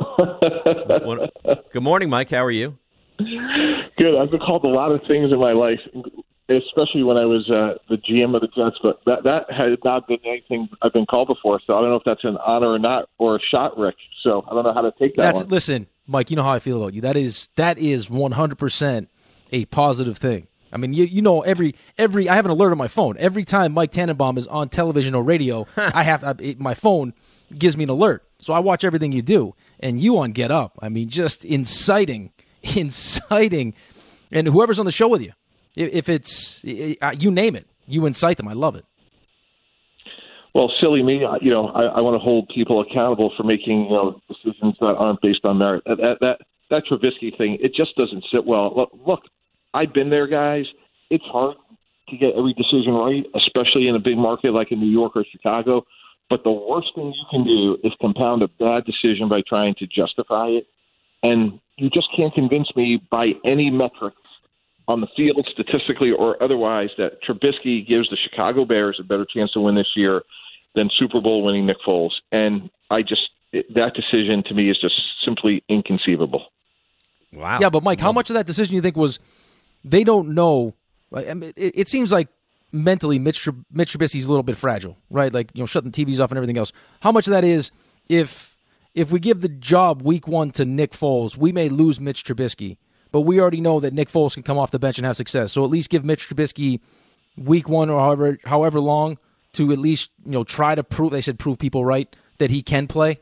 Good morning, Mike. How are you? Good. I've been called a lot of things in my life, especially when I was uh, the G M of the Jets, but that that had not been anything I've been called before, so I don't know if that's an honor or not, or a shot, Rick. So I don't know how to take that That's, one. Listen, Mike, you know how I feel about you. That is that is one hundred percent a positive thing. I mean, you you know, every every I have an alert on my phone. Every time Mike Tenenbaum is on television or radio, I have I, it, my phone gives me an alert. So I watch everything you do. And you on Get Up, I mean, just inciting, inciting, and whoever's on the show with you. If it's, you name it, you incite them. I love it. Well, silly me, you know, I, I want to hold people accountable for making, you know, decisions that aren't based on merit. That, that, that, that Trubisky thing, it just doesn't sit well. Look, look, I've been there, guys. It's hard to get every decision right, especially in a big market like in New York or Chicago. But the worst thing you can do is compound a bad decision by trying to justify it. And you just can't convince me by any metric on the field, statistically or otherwise, that Trubisky gives the Chicago Bears a better chance to win this year than Super Bowl winning Nick Foles. And I just, that decision to me is just simply inconceivable. Wow. Yeah, but Mike, how much of that decision you think was they don't know? I mean, it, it seems like mentally Mitch, Mitch Trubisky's a little bit fragile, right? Like, you know, shutting the T Vs off and everything else. How much of that is if if we give the job week one to Nick Foles, we may lose Mitch Trubisky, but we already know that Nick Foles can come off the bench and have success. So at least give Mitch Trubisky week one or however however long to at least, you know, try to prove, they said prove people right, that he can play.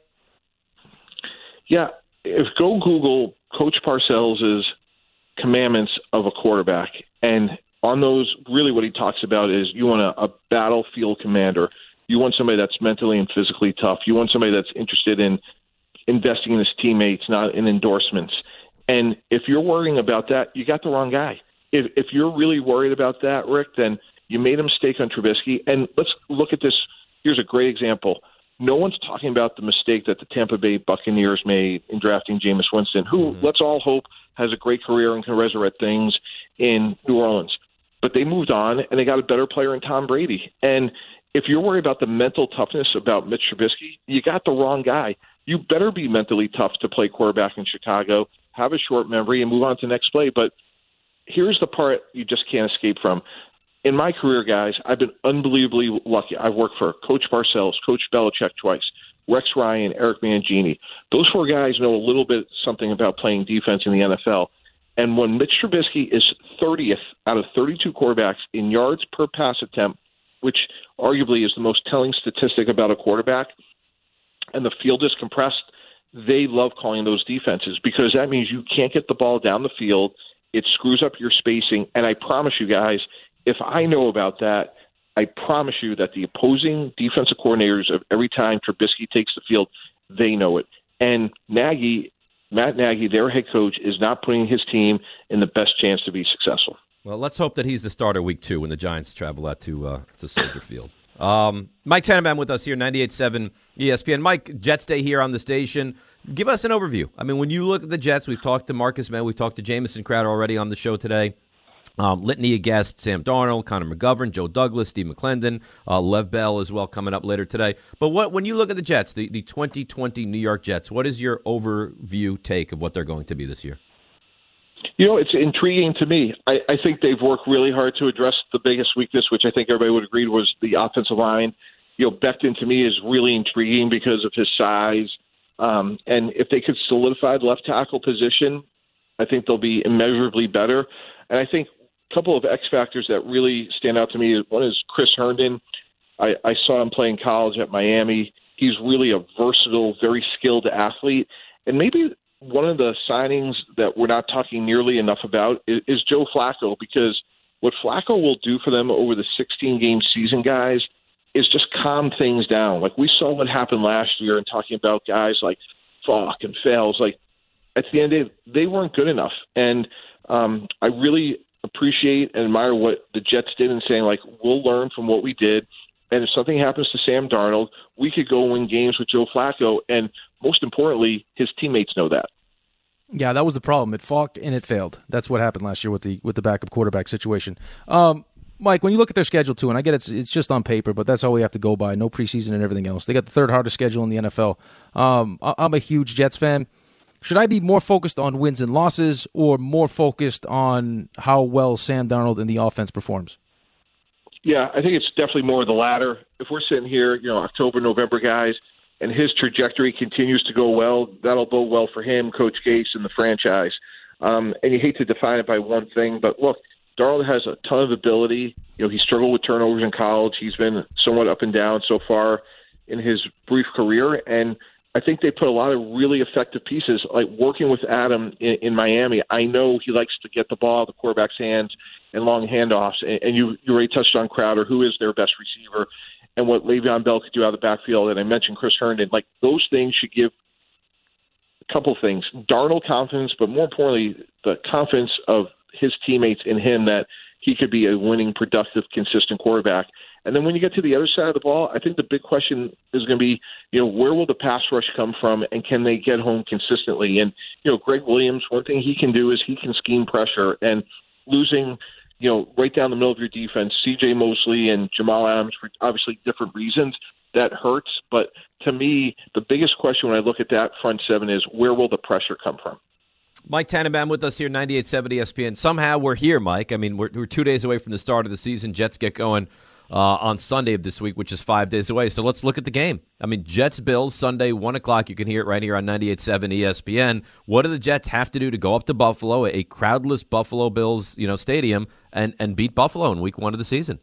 Yeah, if go Google Coach Parcells' commandments of a quarterback, and on those, really what he talks about is you want a, a battlefield commander. You want somebody that's mentally and physically tough. You want somebody that's interested in investing in his teammates, not in endorsements. And if you're worrying about that, you got the wrong guy. If if you're really worried about that, Rick, then you made a mistake on Trubisky. And let's look at this. Here's a great example. No one's talking about the mistake that the Tampa Bay Buccaneers made in drafting Jameis Winston, who, mm-hmm. let's all hope, has a great career and can resurrect things in New Orleans. But they moved on, and they got a better player in Tom Brady. And if you're worried about the mental toughness about Mitch Trubisky, you got the wrong guy. You better be mentally tough to play quarterback in Chicago, have a short memory, and move on to the next play. But here's the part you just can't escape from. In my career, guys, I've been unbelievably lucky. I've worked for Coach Parcells, Coach Belichick twice, Rex Ryan, Eric Mangini. Those four guys know a little bit something about playing defense in the N F L. And when Mitch Trubisky is thirtieth out of thirty-two quarterbacks in yards per pass attempt, which arguably is the most telling statistic about a quarterback, and the field is compressed, they love calling those defenses because that means you can't get the ball down the field. It screws up your spacing. And I promise you guys, if I know about that, I promise you that the opposing defensive coordinators of every time Trubisky takes the field, they know it. And Nagy, Matt Nagy, their head coach, is not putting his team in the best chance to be successful. Well, let's hope that he's the starter week two when the Giants travel out to uh, to Soldier Field. Um, Mike Tannenbaum with us here, ninety-eight point seven E S P N. Mike, Jets Day here on the station. Give us an overview. I mean, when you look at the Jets, we've talked to Marcus May, we've talked to Jamison Crowder already on the show today. Um, litany of guests, Sam Darnold, Connor McGovern, Joe Douglas, Steve McClendon, uh, Lev Bell as well coming up later today. But what when you look at the Jets, the, the twenty twenty New York Jets, what is your overview take of what they're going to be this year? You know, it's intriguing to me. I, I think they've worked really hard to address the biggest weakness, which I think everybody would agree was the offensive line. You know, Becton to me is really intriguing because of his size. Um, and if they could solidify the left tackle position, I think they'll be immeasurably better. And I think a couple of X factors that really stand out to me, one is Chris Herndon. I, I saw him play in college at Miami. He's really a versatile, very skilled athlete. And maybe one of the signings that we're not talking nearly enough about is, is Joe Flacco, because what Flacco will do for them over the sixteen-game season, guys, is just calm things down. Like we saw what happened last year and talking about guys like Falk and Fales. Like at the end of the day, they weren't good enough. And um, I really appreciate and admire what the Jets did in saying, like, we'll learn from what we did. And if something happens to Sam Darnold, we could go win games with Joe Flacco. And most importantly, his teammates know that. Yeah, that was the problem. It fought and it failed. That's what happened last year with the with the backup quarterback situation. Um, Mike, when you look at their schedule too, and I get it's it's just on paper, but that's all we have to go by. No preseason and everything else. They got the third hardest schedule in the N F L. Um, I'm a huge Jets fan. Should I be more focused on wins and losses, or more focused on how well Sam Darnold and the offense performs? Yeah, I think it's definitely more of the latter. If we're sitting here, you know, October, November, guys, and his trajectory continues to go well, that'll bode well for him, Coach Gase, and the franchise. Um, and you hate to define it by one thing, but look, Darnold has a ton of ability. You know, he struggled with turnovers in college. He's been somewhat up and down so far in his brief career, and I think they put a lot of really effective pieces, like working with Adam in, in Miami. I know he likes to get the ball out of the quarterback's hands and long handoffs, and, and you, you already touched on Crowder, who is their best receiver, and what Le'Veon Bell could do out of the backfield, and I mentioned Chris Herndon. Like, those things should give a couple things. Darnold confidence, but more importantly, the confidence of his teammates in him that he could be a winning, productive, consistent quarterback. And then when you get to the other side of the ball, I think the big question is going to be, you know, where will the pass rush come from, and can they get home consistently? And, you know, Greg Williams, one thing he can do is he can scheme pressure, and losing, you know, right down the middle of your defense, C J Mosley and Jamal Adams for obviously different reasons, that hurts. But to me, the biggest question when I look at that front seven is, where will the pressure come from? Mike Tannenbaum with us here, ninety-eight point seven E S P N. Somehow we're here, Mike. I mean, we're, we're two days away from the start of the season. Jets get going uh, on Sunday of this week, which is five days away. So let's look at the game. I mean, Jets-Bills, Sunday, one o'clock. You can hear it right here on ninety-eight point seven E S P N. What do the Jets have to do to go up to Buffalo, a crowdless Buffalo Bills, you know, stadium, and, and beat Buffalo in week one of the season?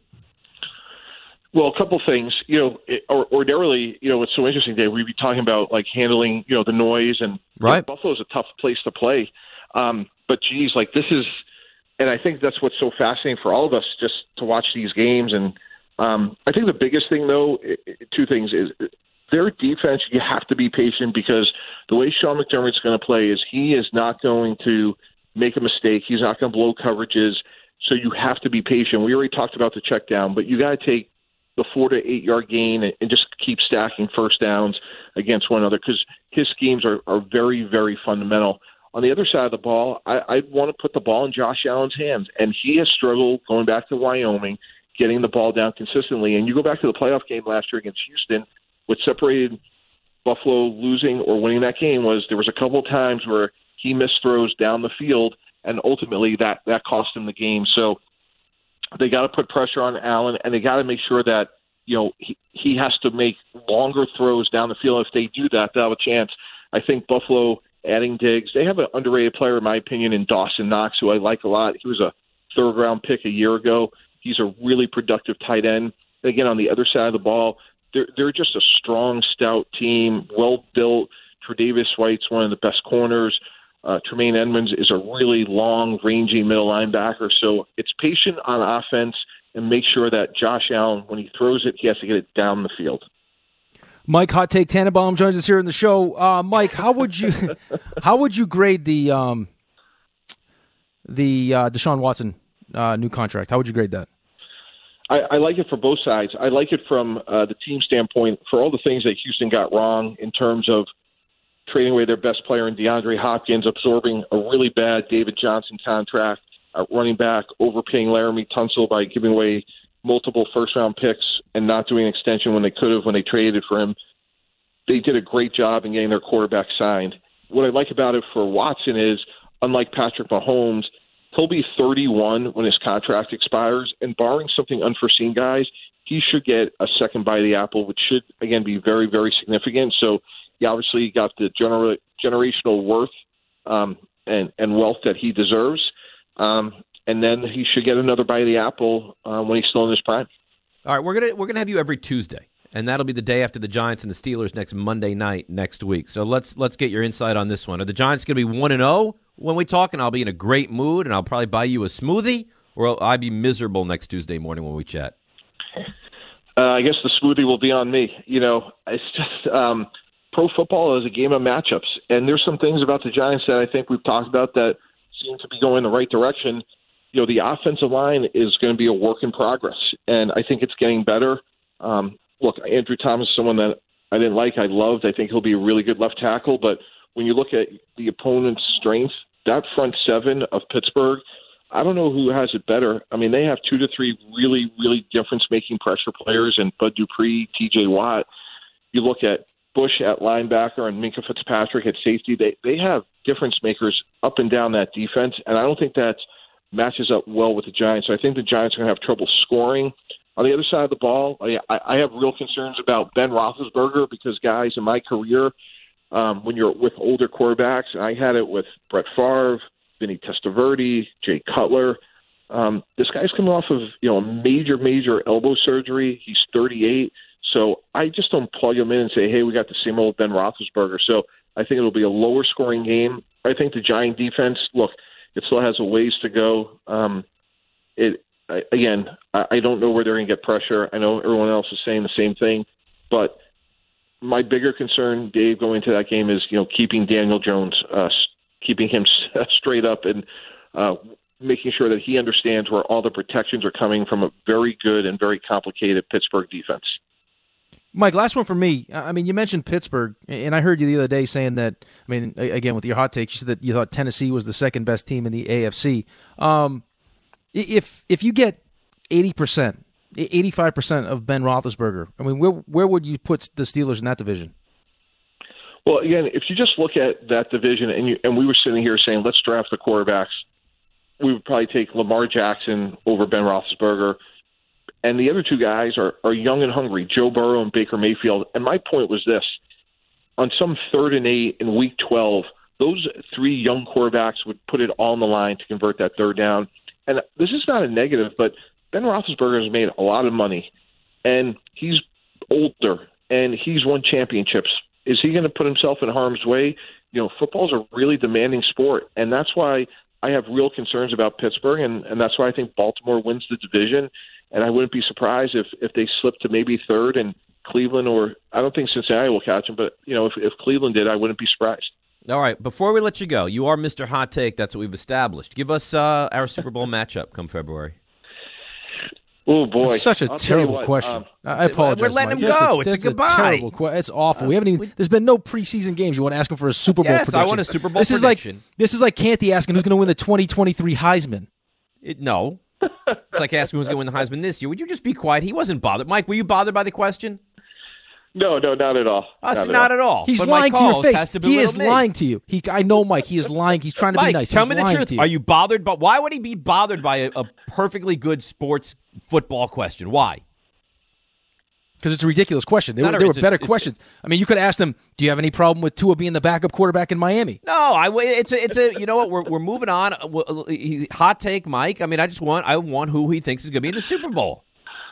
Well, a couple things. You know, it, or, ordinarily, you know, it's so interesting, Dave. We'd be talking about, like, handling, you know, the noise, and right. You know, Buffalo's a tough place to play. Um, but, geez, like, this is – and I think that's what's so fascinating for all of us, just to watch these games. And um, I think the biggest thing, though, it, it, two things is their defense, you have to be patient, because the way Sean McDermott's going to play is he is not going to make a mistake. He's not going to blow coverages. So you have to be patient. We already talked about the check down, but you got to take the four to eight yard gain and, and just keep stacking first downs against one another, because his schemes are, are very, very fundamental. On the other side of the ball, I, I want to put the ball in Josh Allen's hands, and he has struggled going back to Wyoming, getting the ball down consistently. And you go back to the playoff game last year against Houston, what separated Buffalo losing or winning that game was there was a couple of times where he missed throws down the field, and ultimately that, that cost him the game. So they got to put pressure on Allen, and they got to make sure that, you know, he, he has to make longer throws down the field. If they do that, they'll have a chance. I think Buffalo adding Diggs, they have an underrated player, in my opinion, in Dawson Knox, who I like a lot. He was a third-round pick a year ago. He's a really productive tight end. And again, on the other side of the ball, they're, they're just a strong, stout team, well-built. Tre'Davious White's one of the best corners. Uh, Tremaine Edmonds is a really long, rangy middle linebacker. So it's patient on offense and make sure that Josh Allen, when he throws it, he has to get it down the field. Mike Hot Take Tannenbaum joins us here in the show. Uh, Mike, how would you how would you grade the um, the uh, Deshaun Watson uh, new contract? How would you grade that? I, I like it for both sides. I like it from uh, the team standpoint for all the things that Houston got wrong in terms of trading away their best player in DeAndre Hopkins, absorbing a really bad David Johnson contract at running back, overpaying Laramie Tunsil by giving away multiple first-round picks and not doing an extension when they could have when they traded for him. They did a great job in getting their quarterback signed. What I like about it for Watson is, unlike Patrick Mahomes, he'll be thirty-one when his contract expires, and barring something unforeseen, guys, he should get a second bite of the apple, which should, again, be very, very significant. So he obviously got the gener- generational worth um, and, and wealth that he deserves. Um, and then he should get another bite of the apple uh, when he's still in his prime. All right, we're gonna we're gonna have you every Tuesday, and that'll be the day after the Giants and the Steelers next Monday night next week. So let's let's get your insight on this one. Are the Giants gonna be one and zero when we talk, and I'll be in a great mood, and I'll probably buy you a smoothie, or will I be miserable next Tuesday morning when we chat? Uh, I guess the smoothie will be on me. You know, it's just um, pro football is a game of matchups, and there's some things about the Giants that I think we've talked about that seem to be going in the right direction. You know, the offensive line is going to be a work in progress, and I think it's getting better. Um, look, Andrew Thomas is someone that I didn't like. I loved. I think he'll be a really good left tackle, but when you look at the opponent's strength, that front seven of Pittsburgh, I don't know who has it better. I mean, they have two to three really, really difference-making pressure players in Bud Dupree, T J Watt. You look at Bush at linebacker and Minkah Fitzpatrick at safety. They they have difference makers up and down that defense, and I don't think that matches up well with the Giants. So I think the Giants are going to have trouble scoring. On the other side of the ball, I, I have real concerns about Ben Roethlisberger because, guys, in my career, um, when you're with older quarterbacks, I had it with Brett Favre, Vinny Testaverde, Jay Cutler. Um, this guy's coming off of you know a major, major elbow surgery. He's thirty-eight. So I just don't plug him in and say, hey, we got the same old Ben Roethlisberger. So I think it'll be a lower scoring game. I think the Giant defense, look, it still has a ways to go. Um, it I, again, I, I don't know where they're going to get pressure. I know everyone else is saying the same thing, but my bigger concern, Dave, going into that game is you know keeping Daniel Jones, uh, keeping him straight up, and uh, making sure that he understands where all the protections are coming from a very good and very complicated Pittsburgh defense. Mike, last one for me. I mean, you mentioned Pittsburgh, and I heard you the other day saying that, I mean, again, with your hot take, you said that you thought Tennessee was the second best team in the A F C. Um, if if you get eighty percent, eighty-five percent of Ben Roethlisberger, I mean, where where would you put the Steelers in that division? Well, again, if you just look at that division, and you, and we were sitting here saying, let's draft the quarterbacks, we would probably take Lamar Jackson over Ben Roethlisberger. And the other two guys are, are young and hungry, Joe Burrow and Baker Mayfield. And my point was this. On some third and eight in week twelve, those three young quarterbacks would put it all on the line to convert that third down. And this is not a negative, but Ben Roethlisberger has made a lot of money. And he's older, and he's won championships. Is he going to put himself in harm's way? You know, football's a really demanding sport. And that's why I have real concerns about Pittsburgh, and, and that's why I think Baltimore wins the division. And I wouldn't be surprised if, if they slip to maybe third and Cleveland, or I don't think Cincinnati will catch them, but you know, if, if Cleveland did, I wouldn't be surprised. All right, before we let you go, you are Mister Hot Take. That's what we've established. Give us uh, our Super Bowl matchup come February. Oh, boy. It's such a I'll terrible what, question. Um, I apologize, We're letting Mike. him That's go. A, it's that's a goodbye. A terrible question. It's awful. Uh, we haven't even. We, there's been no preseason games. You want to ask him for a Super Bowl yes, prediction? I want a Super Bowl this prediction. Is like, this is like Canty asking who's going to win the twenty twenty-three Heisman. It, no. It's like asking who's going to win the Heisman this year. Would you just be quiet? He wasn't bothered. Mike, were you bothered by the question? No, no, not at all. Us, not, not at at all. He's But lying Mike to your Calls face. has to He is belittle me. lying to you. He, I know, Mike. He is lying. He's trying to Mike, be nice. tell He's me the lying truth. to you. Are you bothered? But why would he be bothered by a, a perfectly good sports football question? Why? Because it's a ridiculous question. There, Not were, a- there were it's a- better it's a- questions. I mean, you could ask them, do you have any problem with Tua being the backup quarterback in Miami? No, I. It's a. It's a. You know what? We're we're moving on. Uh, he- Hot take, Mike. I mean, I just want. I want who he thinks is going to be in the Super Bowl.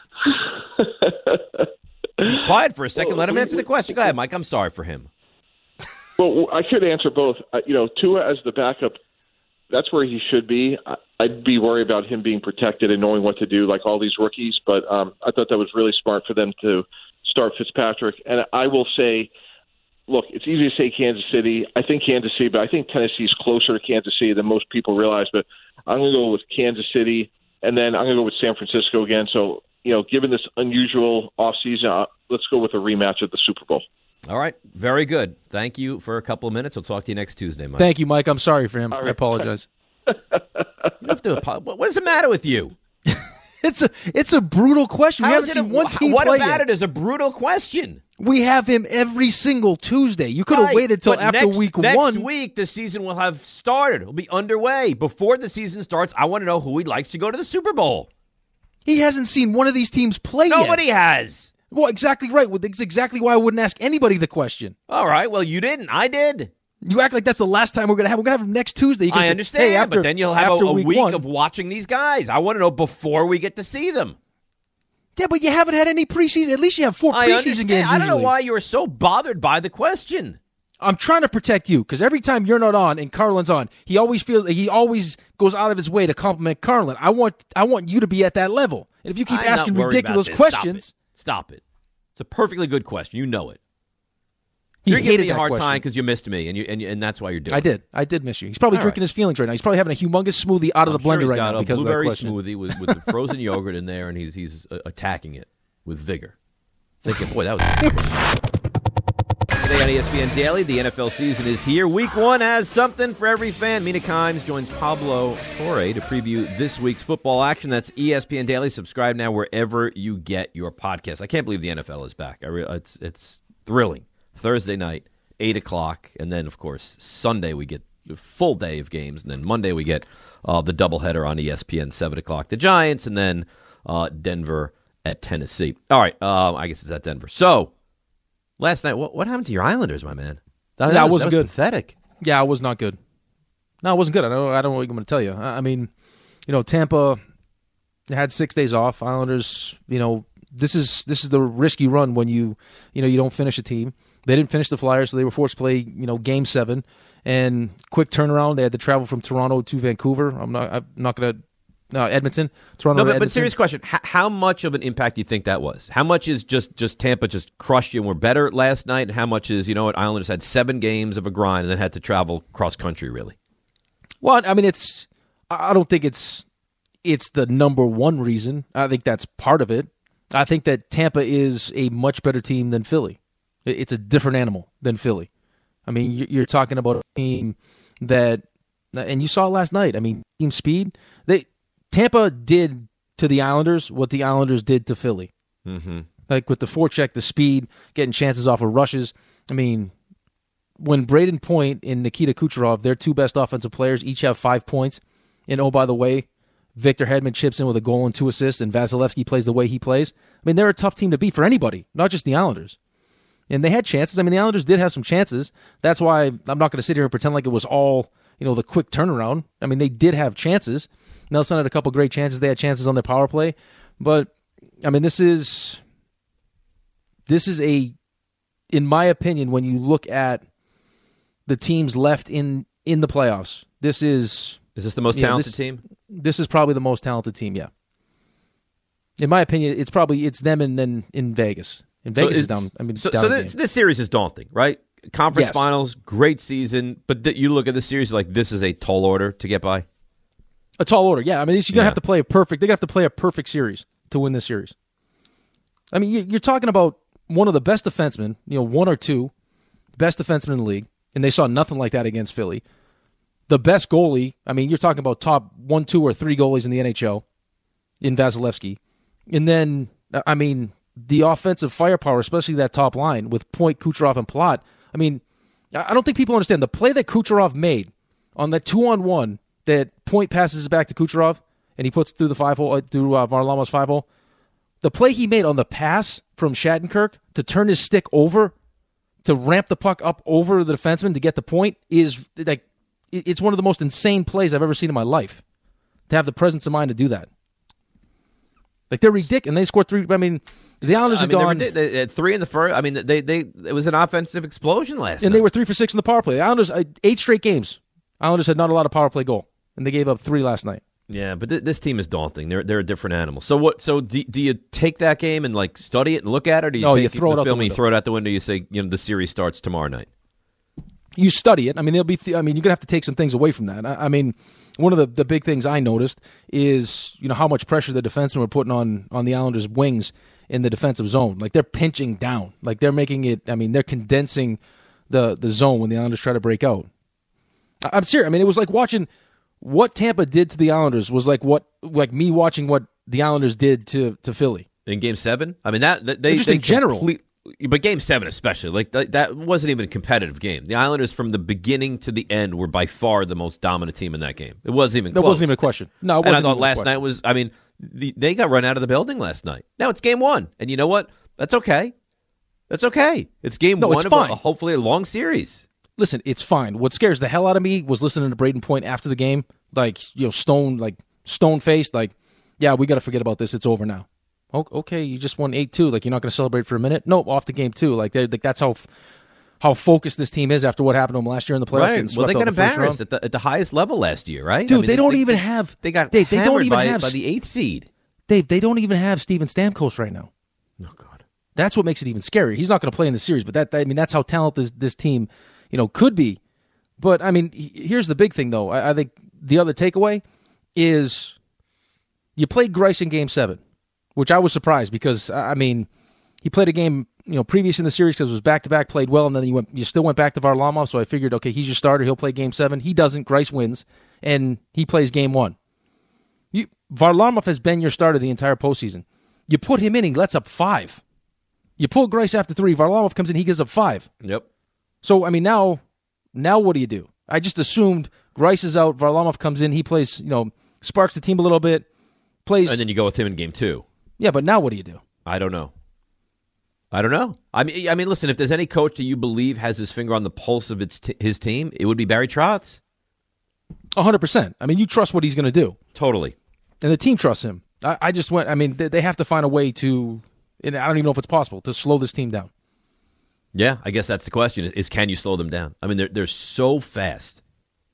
Be quiet for a second. Let him answer the question. Go ahead, Mike. I'm sorry for him. Well, I could answer both. Uh, you know, Tua as the backup, that's where he should be. I, I'd be worried about him being protected and knowing what to do, like all these rookies. But um, I thought that was really smart for them to start Fitzpatrick. And I will say, look, it's easy to say Kansas City. I think Kansas City, but I think Tennessee's closer to Kansas City than most people realize. But I'm going to go with Kansas City, and then I'm going to go with San Francisco again. So, you know, given this unusual offseason, uh, let's go with a rematch at the Super Bowl. All right. Very good. Thank you for a couple of minutes. I'll talk to you next Tuesday, Mike. Thank you, Mike. I'm sorry for him. All right. I apologize. You don't have to apo- what is the matter with you? It's a it's a brutal question. We How haven't is it a- seen one team What play about yet. it is a brutal question? We have him every single Tuesday. You could have Right, waited till but after next, week next one. Next week, the season will have started. It'll be underway. Before the season starts, I want to know who he likes to go to the Super Bowl. He hasn't seen one of these teams play yet. Nobody has. Well, exactly right. Well, that's exactly why I wouldn't ask anybody the question. All right. Well, you didn't. I did. You act like that's the last time we're going to have. We're going to have him next Tuesday. You can I say, understand, hey, after, but then you'll have a, after a week, week one. of watching these guys. I want to know before we get to see them. Yeah, but you haven't had any preseason. At least you have four I preseason understand. games. I don't know usually. why you're so bothered by the question. I'm trying to protect you because every time you're not on and Carlin's on, he always feels he always goes out of his way to compliment Carlin. I want I want you to be at that level. And if you keep I'm asking not worried ridiculous about this. questions, Stop it. Stop it. It's a perfectly good question. You know it. he You're hated giving me a that hard question. time because you missed me, and you and, you, and that's why you're doing I it. did. I did miss you. He's probably All drinking right. his feelings right now. He's probably having a humongous smoothie out of I'm the blender sure he's right got now a because of that blueberry question. smoothie with, with the frozen yogurt in there, and he's he's uh, attacking it with vigor. Thinking, boy, that was today on E S P N Daily. The N F L season is here. Week one has something for every fan. Mina Kimes joins Pablo Torre to preview this week's football action. That's E S P N Daily. Subscribe now wherever you get your podcast. I can't believe the N F L is back. I re- it's it's thrilling. Thursday night, eight o'clock, and then of course Sunday we get a full day of games, and then Monday we get uh, the doubleheader on E S P N, seven o'clock. The Giants, and then uh, Denver at Tennessee. All right, uh, I guess it's at Denver. So last night, what, what happened to your Islanders, my man? That, That was, wasn't that was good. Pathetic. Yeah, it was not good. No, it wasn't good. I don't. I don't know what I'm going to tell you. I I mean, you know, Tampa had six days off. Islanders, you know, this is this is the risky run when you you know you don't finish a team. They didn't finish the Flyers, so they were forced to play you know Game Seven, and quick turnaround. They had to travel from Toronto to Vancouver. I'm not. I'm not going to. No, Edmonton, Toronto. No, to but, but Edmonton. serious question: H- how much of an impact do you think that was? How much is just just Tampa just crushed you and were better last night, and how much is you know what Islanders had seven games of a grind and then had to travel cross country? Really? Well, I mean, it's. I don't think it's. It's the number one reason. I think that's part of it. I think that Tampa is a much better team than Philly. It's a different animal than Philly. I mean, you're talking about a team that, and you saw it last night. I mean, team speed. They Tampa did to the Islanders what the Islanders did to Philly. Mm-hmm. Like with the forecheck, the speed, getting chances off of rushes. I mean, when Braden Point and Nikita Kucherov, their two best offensive players, each have five points. And oh, by the way, Victor Hedman chips in with a goal and two assists, and Vasilevsky plays the way he plays. I mean, they're a tough team to beat for anybody, not just the Islanders. And they had chances. I mean, the Islanders did have some chances. That's why I'm not going to sit here and pretend like it was all, you know, the quick turnaround. I mean, they did have chances. Nelson had a couple great chances. They had chances on their power play. But, I mean, this is, this is a, in my opinion, when you look at the teams left in, in the playoffs, this is... Is this the most yeah, talented this, team? This is probably the most talented team, yeah. In my opinion, it's probably, it's them and then in Vegas. In Vegas so is down. I mean, so, down so a this, game. this series is daunting, right? Conference Yes. finals, great season, but th- you look at the series you're like this is a tall order to get by. A tall order, yeah. I mean, you're gonna Yeah. have to play a perfect. They're gonna have to play a perfect series to win this series. I mean, you- you're talking about one of the best defensemen, you know, one or two best defensemen in the league, and they saw nothing like that against Philly. The best goalie. I mean, you're talking about top one, two, or three goalies in the N H L in Vasilevsky, and then I mean, the offensive firepower, especially that top line with Point, Kucherov, and Palat. I mean, I don't think people understand the play that Kucherov made on that two-on-one that Point passes back to Kucherov and he puts through the five hole, uh, through uh, Varlamov's five hole. The play he made on the pass from Shattenkirk to turn his stick over to ramp the puck up over the defenseman to get the point is like it's one of the most insane plays I've ever seen in my life. To have the presence of mind to do that, like they're ridiculous, and they scored three. I mean, the Islanders I have mean, gone they were, they, they, three in the first. I mean, they they it was an offensive explosion last and night. they were three for six in the power play. The Islanders uh, eight straight games. Islanders had not allowed a power play goal, and they gave up three last night. Yeah, but th- this team is daunting. They're they're a different animal. So what? So do, do you take that game and like study it and look at it, or do you No, take you throw the it out the film and you window. throw it out the window? You say, you know, the series starts tomorrow night. You study it. I mean, there'll be. Th- I mean, you're gonna have to take some things away from that. I, I mean, one of the, the big things I noticed is you know how much pressure the defensemen were putting on on the Islanders' wings in the defensive zone. Like they're pinching down. Like they're making it. I mean, they're condensing the the zone when the Islanders try to break out. I, I'm serious. I mean, it was like watching what Tampa did to the Islanders was like what like me watching what the Islanders did to to Philly in Game Seven. I mean that, that they just they in general. complete- But Game Seven, especially, like that, that wasn't even a competitive game. The Islanders, from the beginning to the end, were by far the most dominant team in that game. It wasn't even. That close. wasn't even a question. No, it and wasn't I thought even a last question. night was. I mean, the, they got run out of the building last night. Now it's Game One, and you know what? That's okay. That's okay. It's Game No, One it's of fine. A, hopefully a long series. Listen, it's fine. What scares the hell out of me was listening to Braden Point after the game, like you know, stone, like stone faced, like, yeah, we got to forget about this. It's over now. Okay, you just won eight two. Like, you're not going to celebrate for a minute? Nope, off the game, too. Like, like that's how how focused this team is after what happened to them last year in the playoffs. Right. Well, they got embarrassed at the, at the highest level last year, right? Dude, I mean, they, don't even have... They got Dave, they don't hammered even by, have... by the eighth seed. Dave, they don't even have Steven Stamkos right now. Oh, God. That's what makes it even scarier. He's not going to play in the series, but that, that I mean, that's how talented this, this team, you know, could be. But, I mean, here's the big thing, though. I, I think the other takeaway is you played Greiss in Game seven. Which I was surprised because, I mean, he played a game, you know, previous in the series because it was back-to-back, played well, and then you went, you still went back to Varlamov, so I figured, okay, he's your starter, he'll play Game seven. He doesn't, Greiss wins, and he plays Game one. You, Varlamov has been your starter the entire postseason. You put him in, he lets up five. You pull Greiss after three, Varlamov comes in, he gives up five. Yep. So, I mean, now, now what do you do? I just assumed Greiss is out, Varlamov comes in, he plays, you know, sparks the team a little bit, plays... And then you go with him in Game two. Yeah, but now what do you do? I don't know. I don't know. I mean, I mean, listen. If there's any coach that you believe has his finger on the pulse of its t- his team, it would be Barry Trotz. A hundred percent. I mean, you trust what he's going to do, Totally. and the team trusts him. I, I just went. I mean, they, they have to find a way to. And I don't even know if it's possible to slow this team down. Yeah, I guess that's the question: is, is can you slow them down? I mean, they're they're so fast.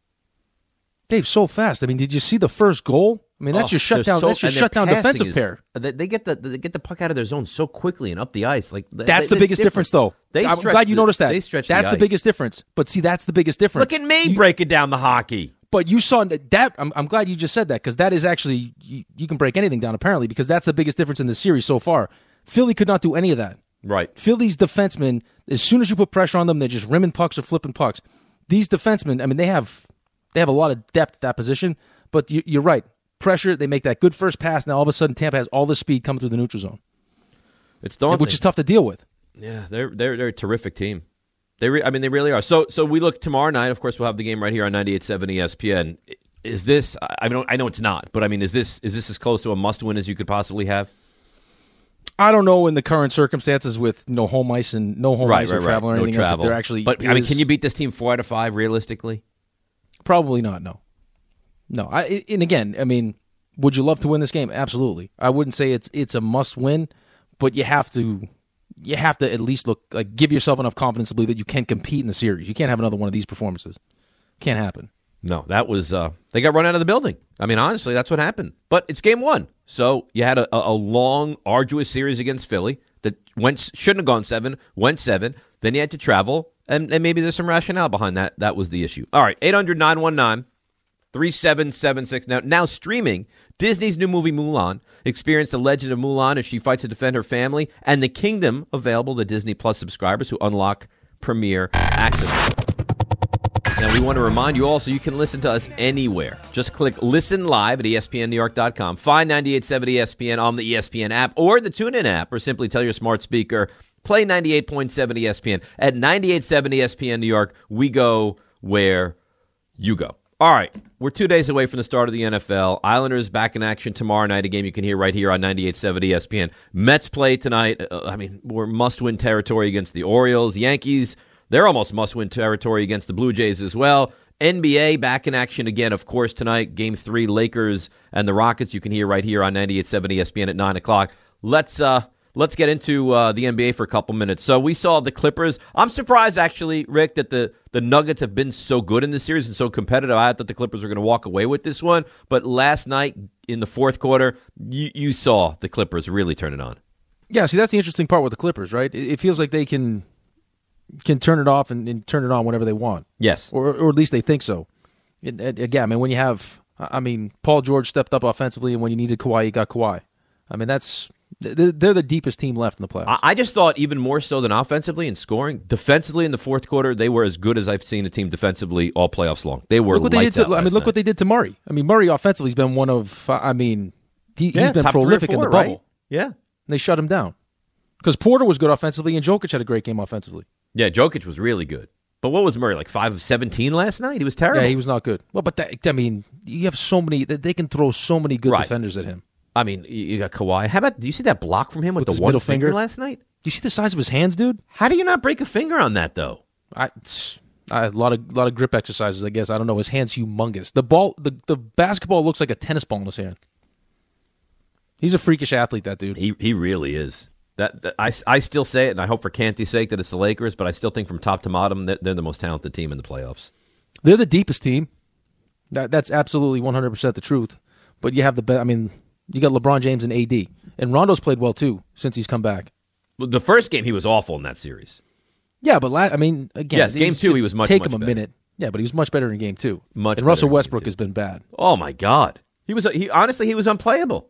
Dave, so fast. I mean, did you see the first goal? I mean, that's Oh, just shut they're down. so- that's just and their shut down passing defensive is- pair. They, they get the they get the puck out of their zone so quickly and up the ice. Like That's they- the biggest it's difference, though. They I'm stretch glad you the- noticed that. They stretch That's the, the ice. biggest difference. But see, that's the biggest difference. Look at me You- breaking down the hockey. But you saw that. I'm, I'm glad you just said that because that is actually you, you can break anything down apparently because that's the biggest difference in the series so far. Philly could not do any of that. Right. Philly's defensemen, as soon as you put pressure on them, they're just rimming pucks or flipping pucks. These defensemen, I mean, they have they have a lot of depth at that position. But you, you're right. Pressure, they make that good first pass. Now all of a sudden, Tampa has all the speed coming through the neutral zone, It's daunting. which is tough to deal with. Yeah, they're they're they're a terrific team. They, re- I mean, they really are. So, so we look tomorrow night. Of course, we'll have the game right here on ninety-eight point seven E S P N. Is this? I mean, I know it's not, but I mean, is this is this as close to a must-win as you could possibly have? I don't know in the current circumstances with no home ice and no home Right, ice right, or right. travel or No anything else. travel. If there actually, but I mean, is- can you beat this team four out of five realistically? Probably not. No, no. I, and again, I mean, would you love to win this game? Absolutely. I wouldn't say it's it's a must-win, but you have to. You have to at least look like give yourself enough confidence to believe that you can compete in the series. You can't have another one of these performances. Can't happen. No, that was uh, they got run out of the building. I mean, honestly, that's what happened. But it's game one, so you had a, a long, arduous series against Philly that went shouldn't have gone seven, went seven. Then you had to travel, and, and maybe there's some rationale behind that. That was the issue. All right, eight hundred, nine one nine, three seven seven six. Now, now streaming Disney's new movie Mulan. Experience the legend of Mulan as she fights to defend her family and the kingdom, available to Disney Plus subscribers who unlock premiere access. Now, we want to remind you also, you can listen to us anywhere. Just click Listen Live at E S P N New York dot com. Find ninety-eight point seven E S P N on the E S P N app or the TuneIn app, or simply tell your smart speaker, play ninety-eight point seven E S P N. At ninety-eight point seven E S P N New York, we go where you go. All right, we're two days away from the start of the N F L. Islanders back in action tomorrow night, a game you can hear right here on ninety-eight point seven E S P N. Mets play tonight. Uh, I mean, we're must-win territory against the Orioles. Yankees, they're almost must-win territory against the Blue Jays as well. N B A back in action again, of course, tonight. Game three, Lakers and the Rockets. You can hear right here on ninety-eight point seven E S P N at nine o'clock. Let's uh, let's get into uh, the N B A for a couple minutes. So we saw the Clippers. I'm surprised, actually, Rick, that the, the Nuggets have been so good in this series and so competitive. I thought the Clippers were going to walk away with this one. But last night in the fourth quarter, you, you saw the Clippers really turn it on. Yeah, see, that's the interesting part with the Clippers, right? It, it feels like they can... can turn it off and, and turn it on whenever they want. Yes. Or or at least they think so. And, and again, I mean, when you have, I mean, Paul George stepped up offensively, and when you needed Kawhi, you got Kawhi. I mean, that's, they're the deepest team left in the playoffs. I just thought even more so than offensively and scoring, defensively in the fourth quarter, they were as good as I've seen a team defensively all playoffs long. They were look what they did lights to, out I mean, look night. what they did to Murray. I mean, Murray offensively has been one of, I mean, he, Yeah, he's been top three or prolific in four, the bubble. right? Yeah. And they shut him down. Because Porter was good offensively, and Jokic had a great game offensively. Yeah, Jokic was really good. But what was Murray, like five of seventeen last night? He was terrible. Yeah, he was not good. Well, but that, I mean, you have so many, they can throw so many good Right. defenders at him. I mean, you you got Kawhi. How about, do you see that block from him with, With his the one middle finger finger? last night? Do you see the size of his hands, dude? How do you not break a finger on that, though? I, I a lot of lot of grip exercises, I guess. I don't know. His hand's humongous. The ball, the, the basketball looks like a tennis ball in his hand. He's a freakish athlete, that dude. He he really is. That, that I, I still say it, and I hope for Canty's sake that it's the Lakers, but I still think from top to bottom that they're the most talented team in the playoffs. They're the deepest team. That that's absolutely one hundred percent the truth. But you have the best. I mean, you got LeBron James and A D, and Rondo's played well too since he's come back. Well, the first game he was awful in that series. Yeah, but la- I mean, again, Yes, game two he was much, take much him a better. minute. Yeah, but he was much better in game two. Much and better Russell in game Westbrook two. has been bad. Oh my God, he was he honestly he was unplayable.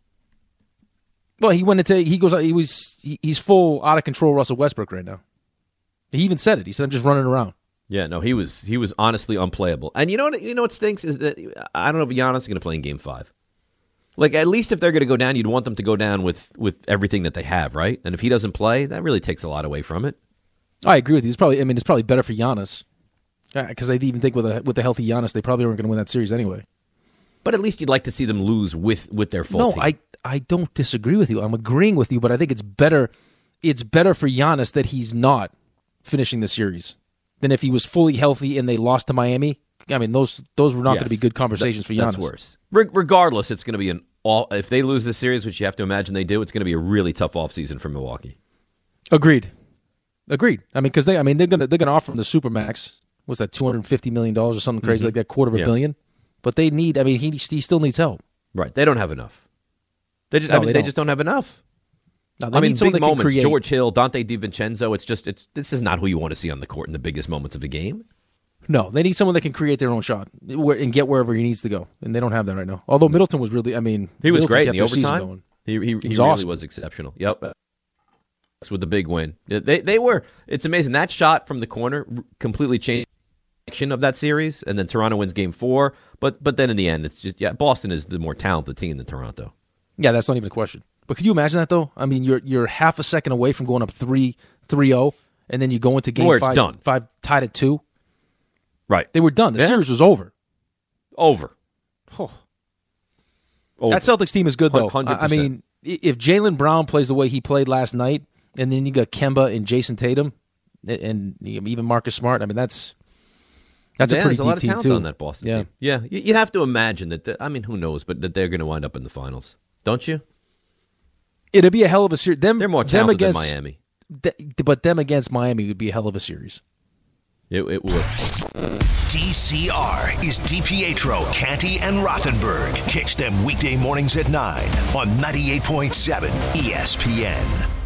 Well, he went into he goes he was he, he's full out of control Russell Westbrook right now. He even said it. He said, "I'm just running around." Yeah, no, he was he was honestly unplayable. And you know what you know what stinks is that I don't know if Giannis is going to play in Game Five. Like, at least if they're going to go down, you'd want them to go down with with everything that they have, right? And if he doesn't play, that really takes a lot away from it. I agree with you. It's probably I mean it's probably better for Giannis because I even think with a with a healthy Giannis, they probably weren't going to win that series anyway. But at least you'd like to see them lose with with their full no, team. I I don't disagree with you. I'm agreeing with you, but I think it's better it's better for Giannis that he's not finishing the series than if he was fully healthy and they lost to Miami. I mean, those those were not Yes. going to be good conversations That- for Giannis. That's worse. Re- regardless, it's going to be an all. If they lose this series, which you have to imagine they do, it's going to be a really tough offseason for Milwaukee. Agreed. Agreed. I mean, because they I mean they're gonna they're gonna offer him the supermax. What's that? Two hundred and fifty million dollars or something crazy Mhm. like that, quarter of a Yeah. billion. But they need. I mean, he he still needs help. Right? They don't have enough. They just. No, I mean, they they, don't. just don't have enough. No, they I mean, need someone big that can moments. create. George Hill, Dante DiVincenzo. It's just. It's. This is not who you want to see on the court in the biggest moments of the game. No, they need someone that can create their own shot where- and get wherever he needs to go, and they don't have that right now. Although Middleton was really. I mean, He was Middleton great in kept the their season overtime. going. He he, he was really awesome. was exceptional. Yep. That's with the big win. They they were. It's amazing that shot from the corner completely changed the direction of that series, and then Toronto wins Game Four. But but then in the end, it's just yeah. Boston is the more talented team than Toronto. Yeah, that's not even a question. But could you imagine that though? I mean, you're you're half a second away from going up three three zero, and then you go into game Or it's five done. five tied at two. Right. They were done. The Yeah. series was over. Over. Oh. Over. That Celtics team is good though. one hundred I I percent. mean, i- if Jaylen Brown plays the way he played last night, and then you got Kemba and Jason Tatum, a- and even Marcus Smart. I mean, that's that's yeah, a pretty there's a deep lot of team talent too. on that Boston yeah. team. Yeah, You- you'd have to imagine that. The, I mean, who knows? But that they're going to wind up in the finals, don't you? It'd be a hell of a series. Them, They're more them talented against, than Miami. th- but them against Miami would be a hell of a series. It, it would. D C R is DiPietro, Canty, and Rothenberg. Catch them weekday mornings at nine on ninety-eight point seven E S P N.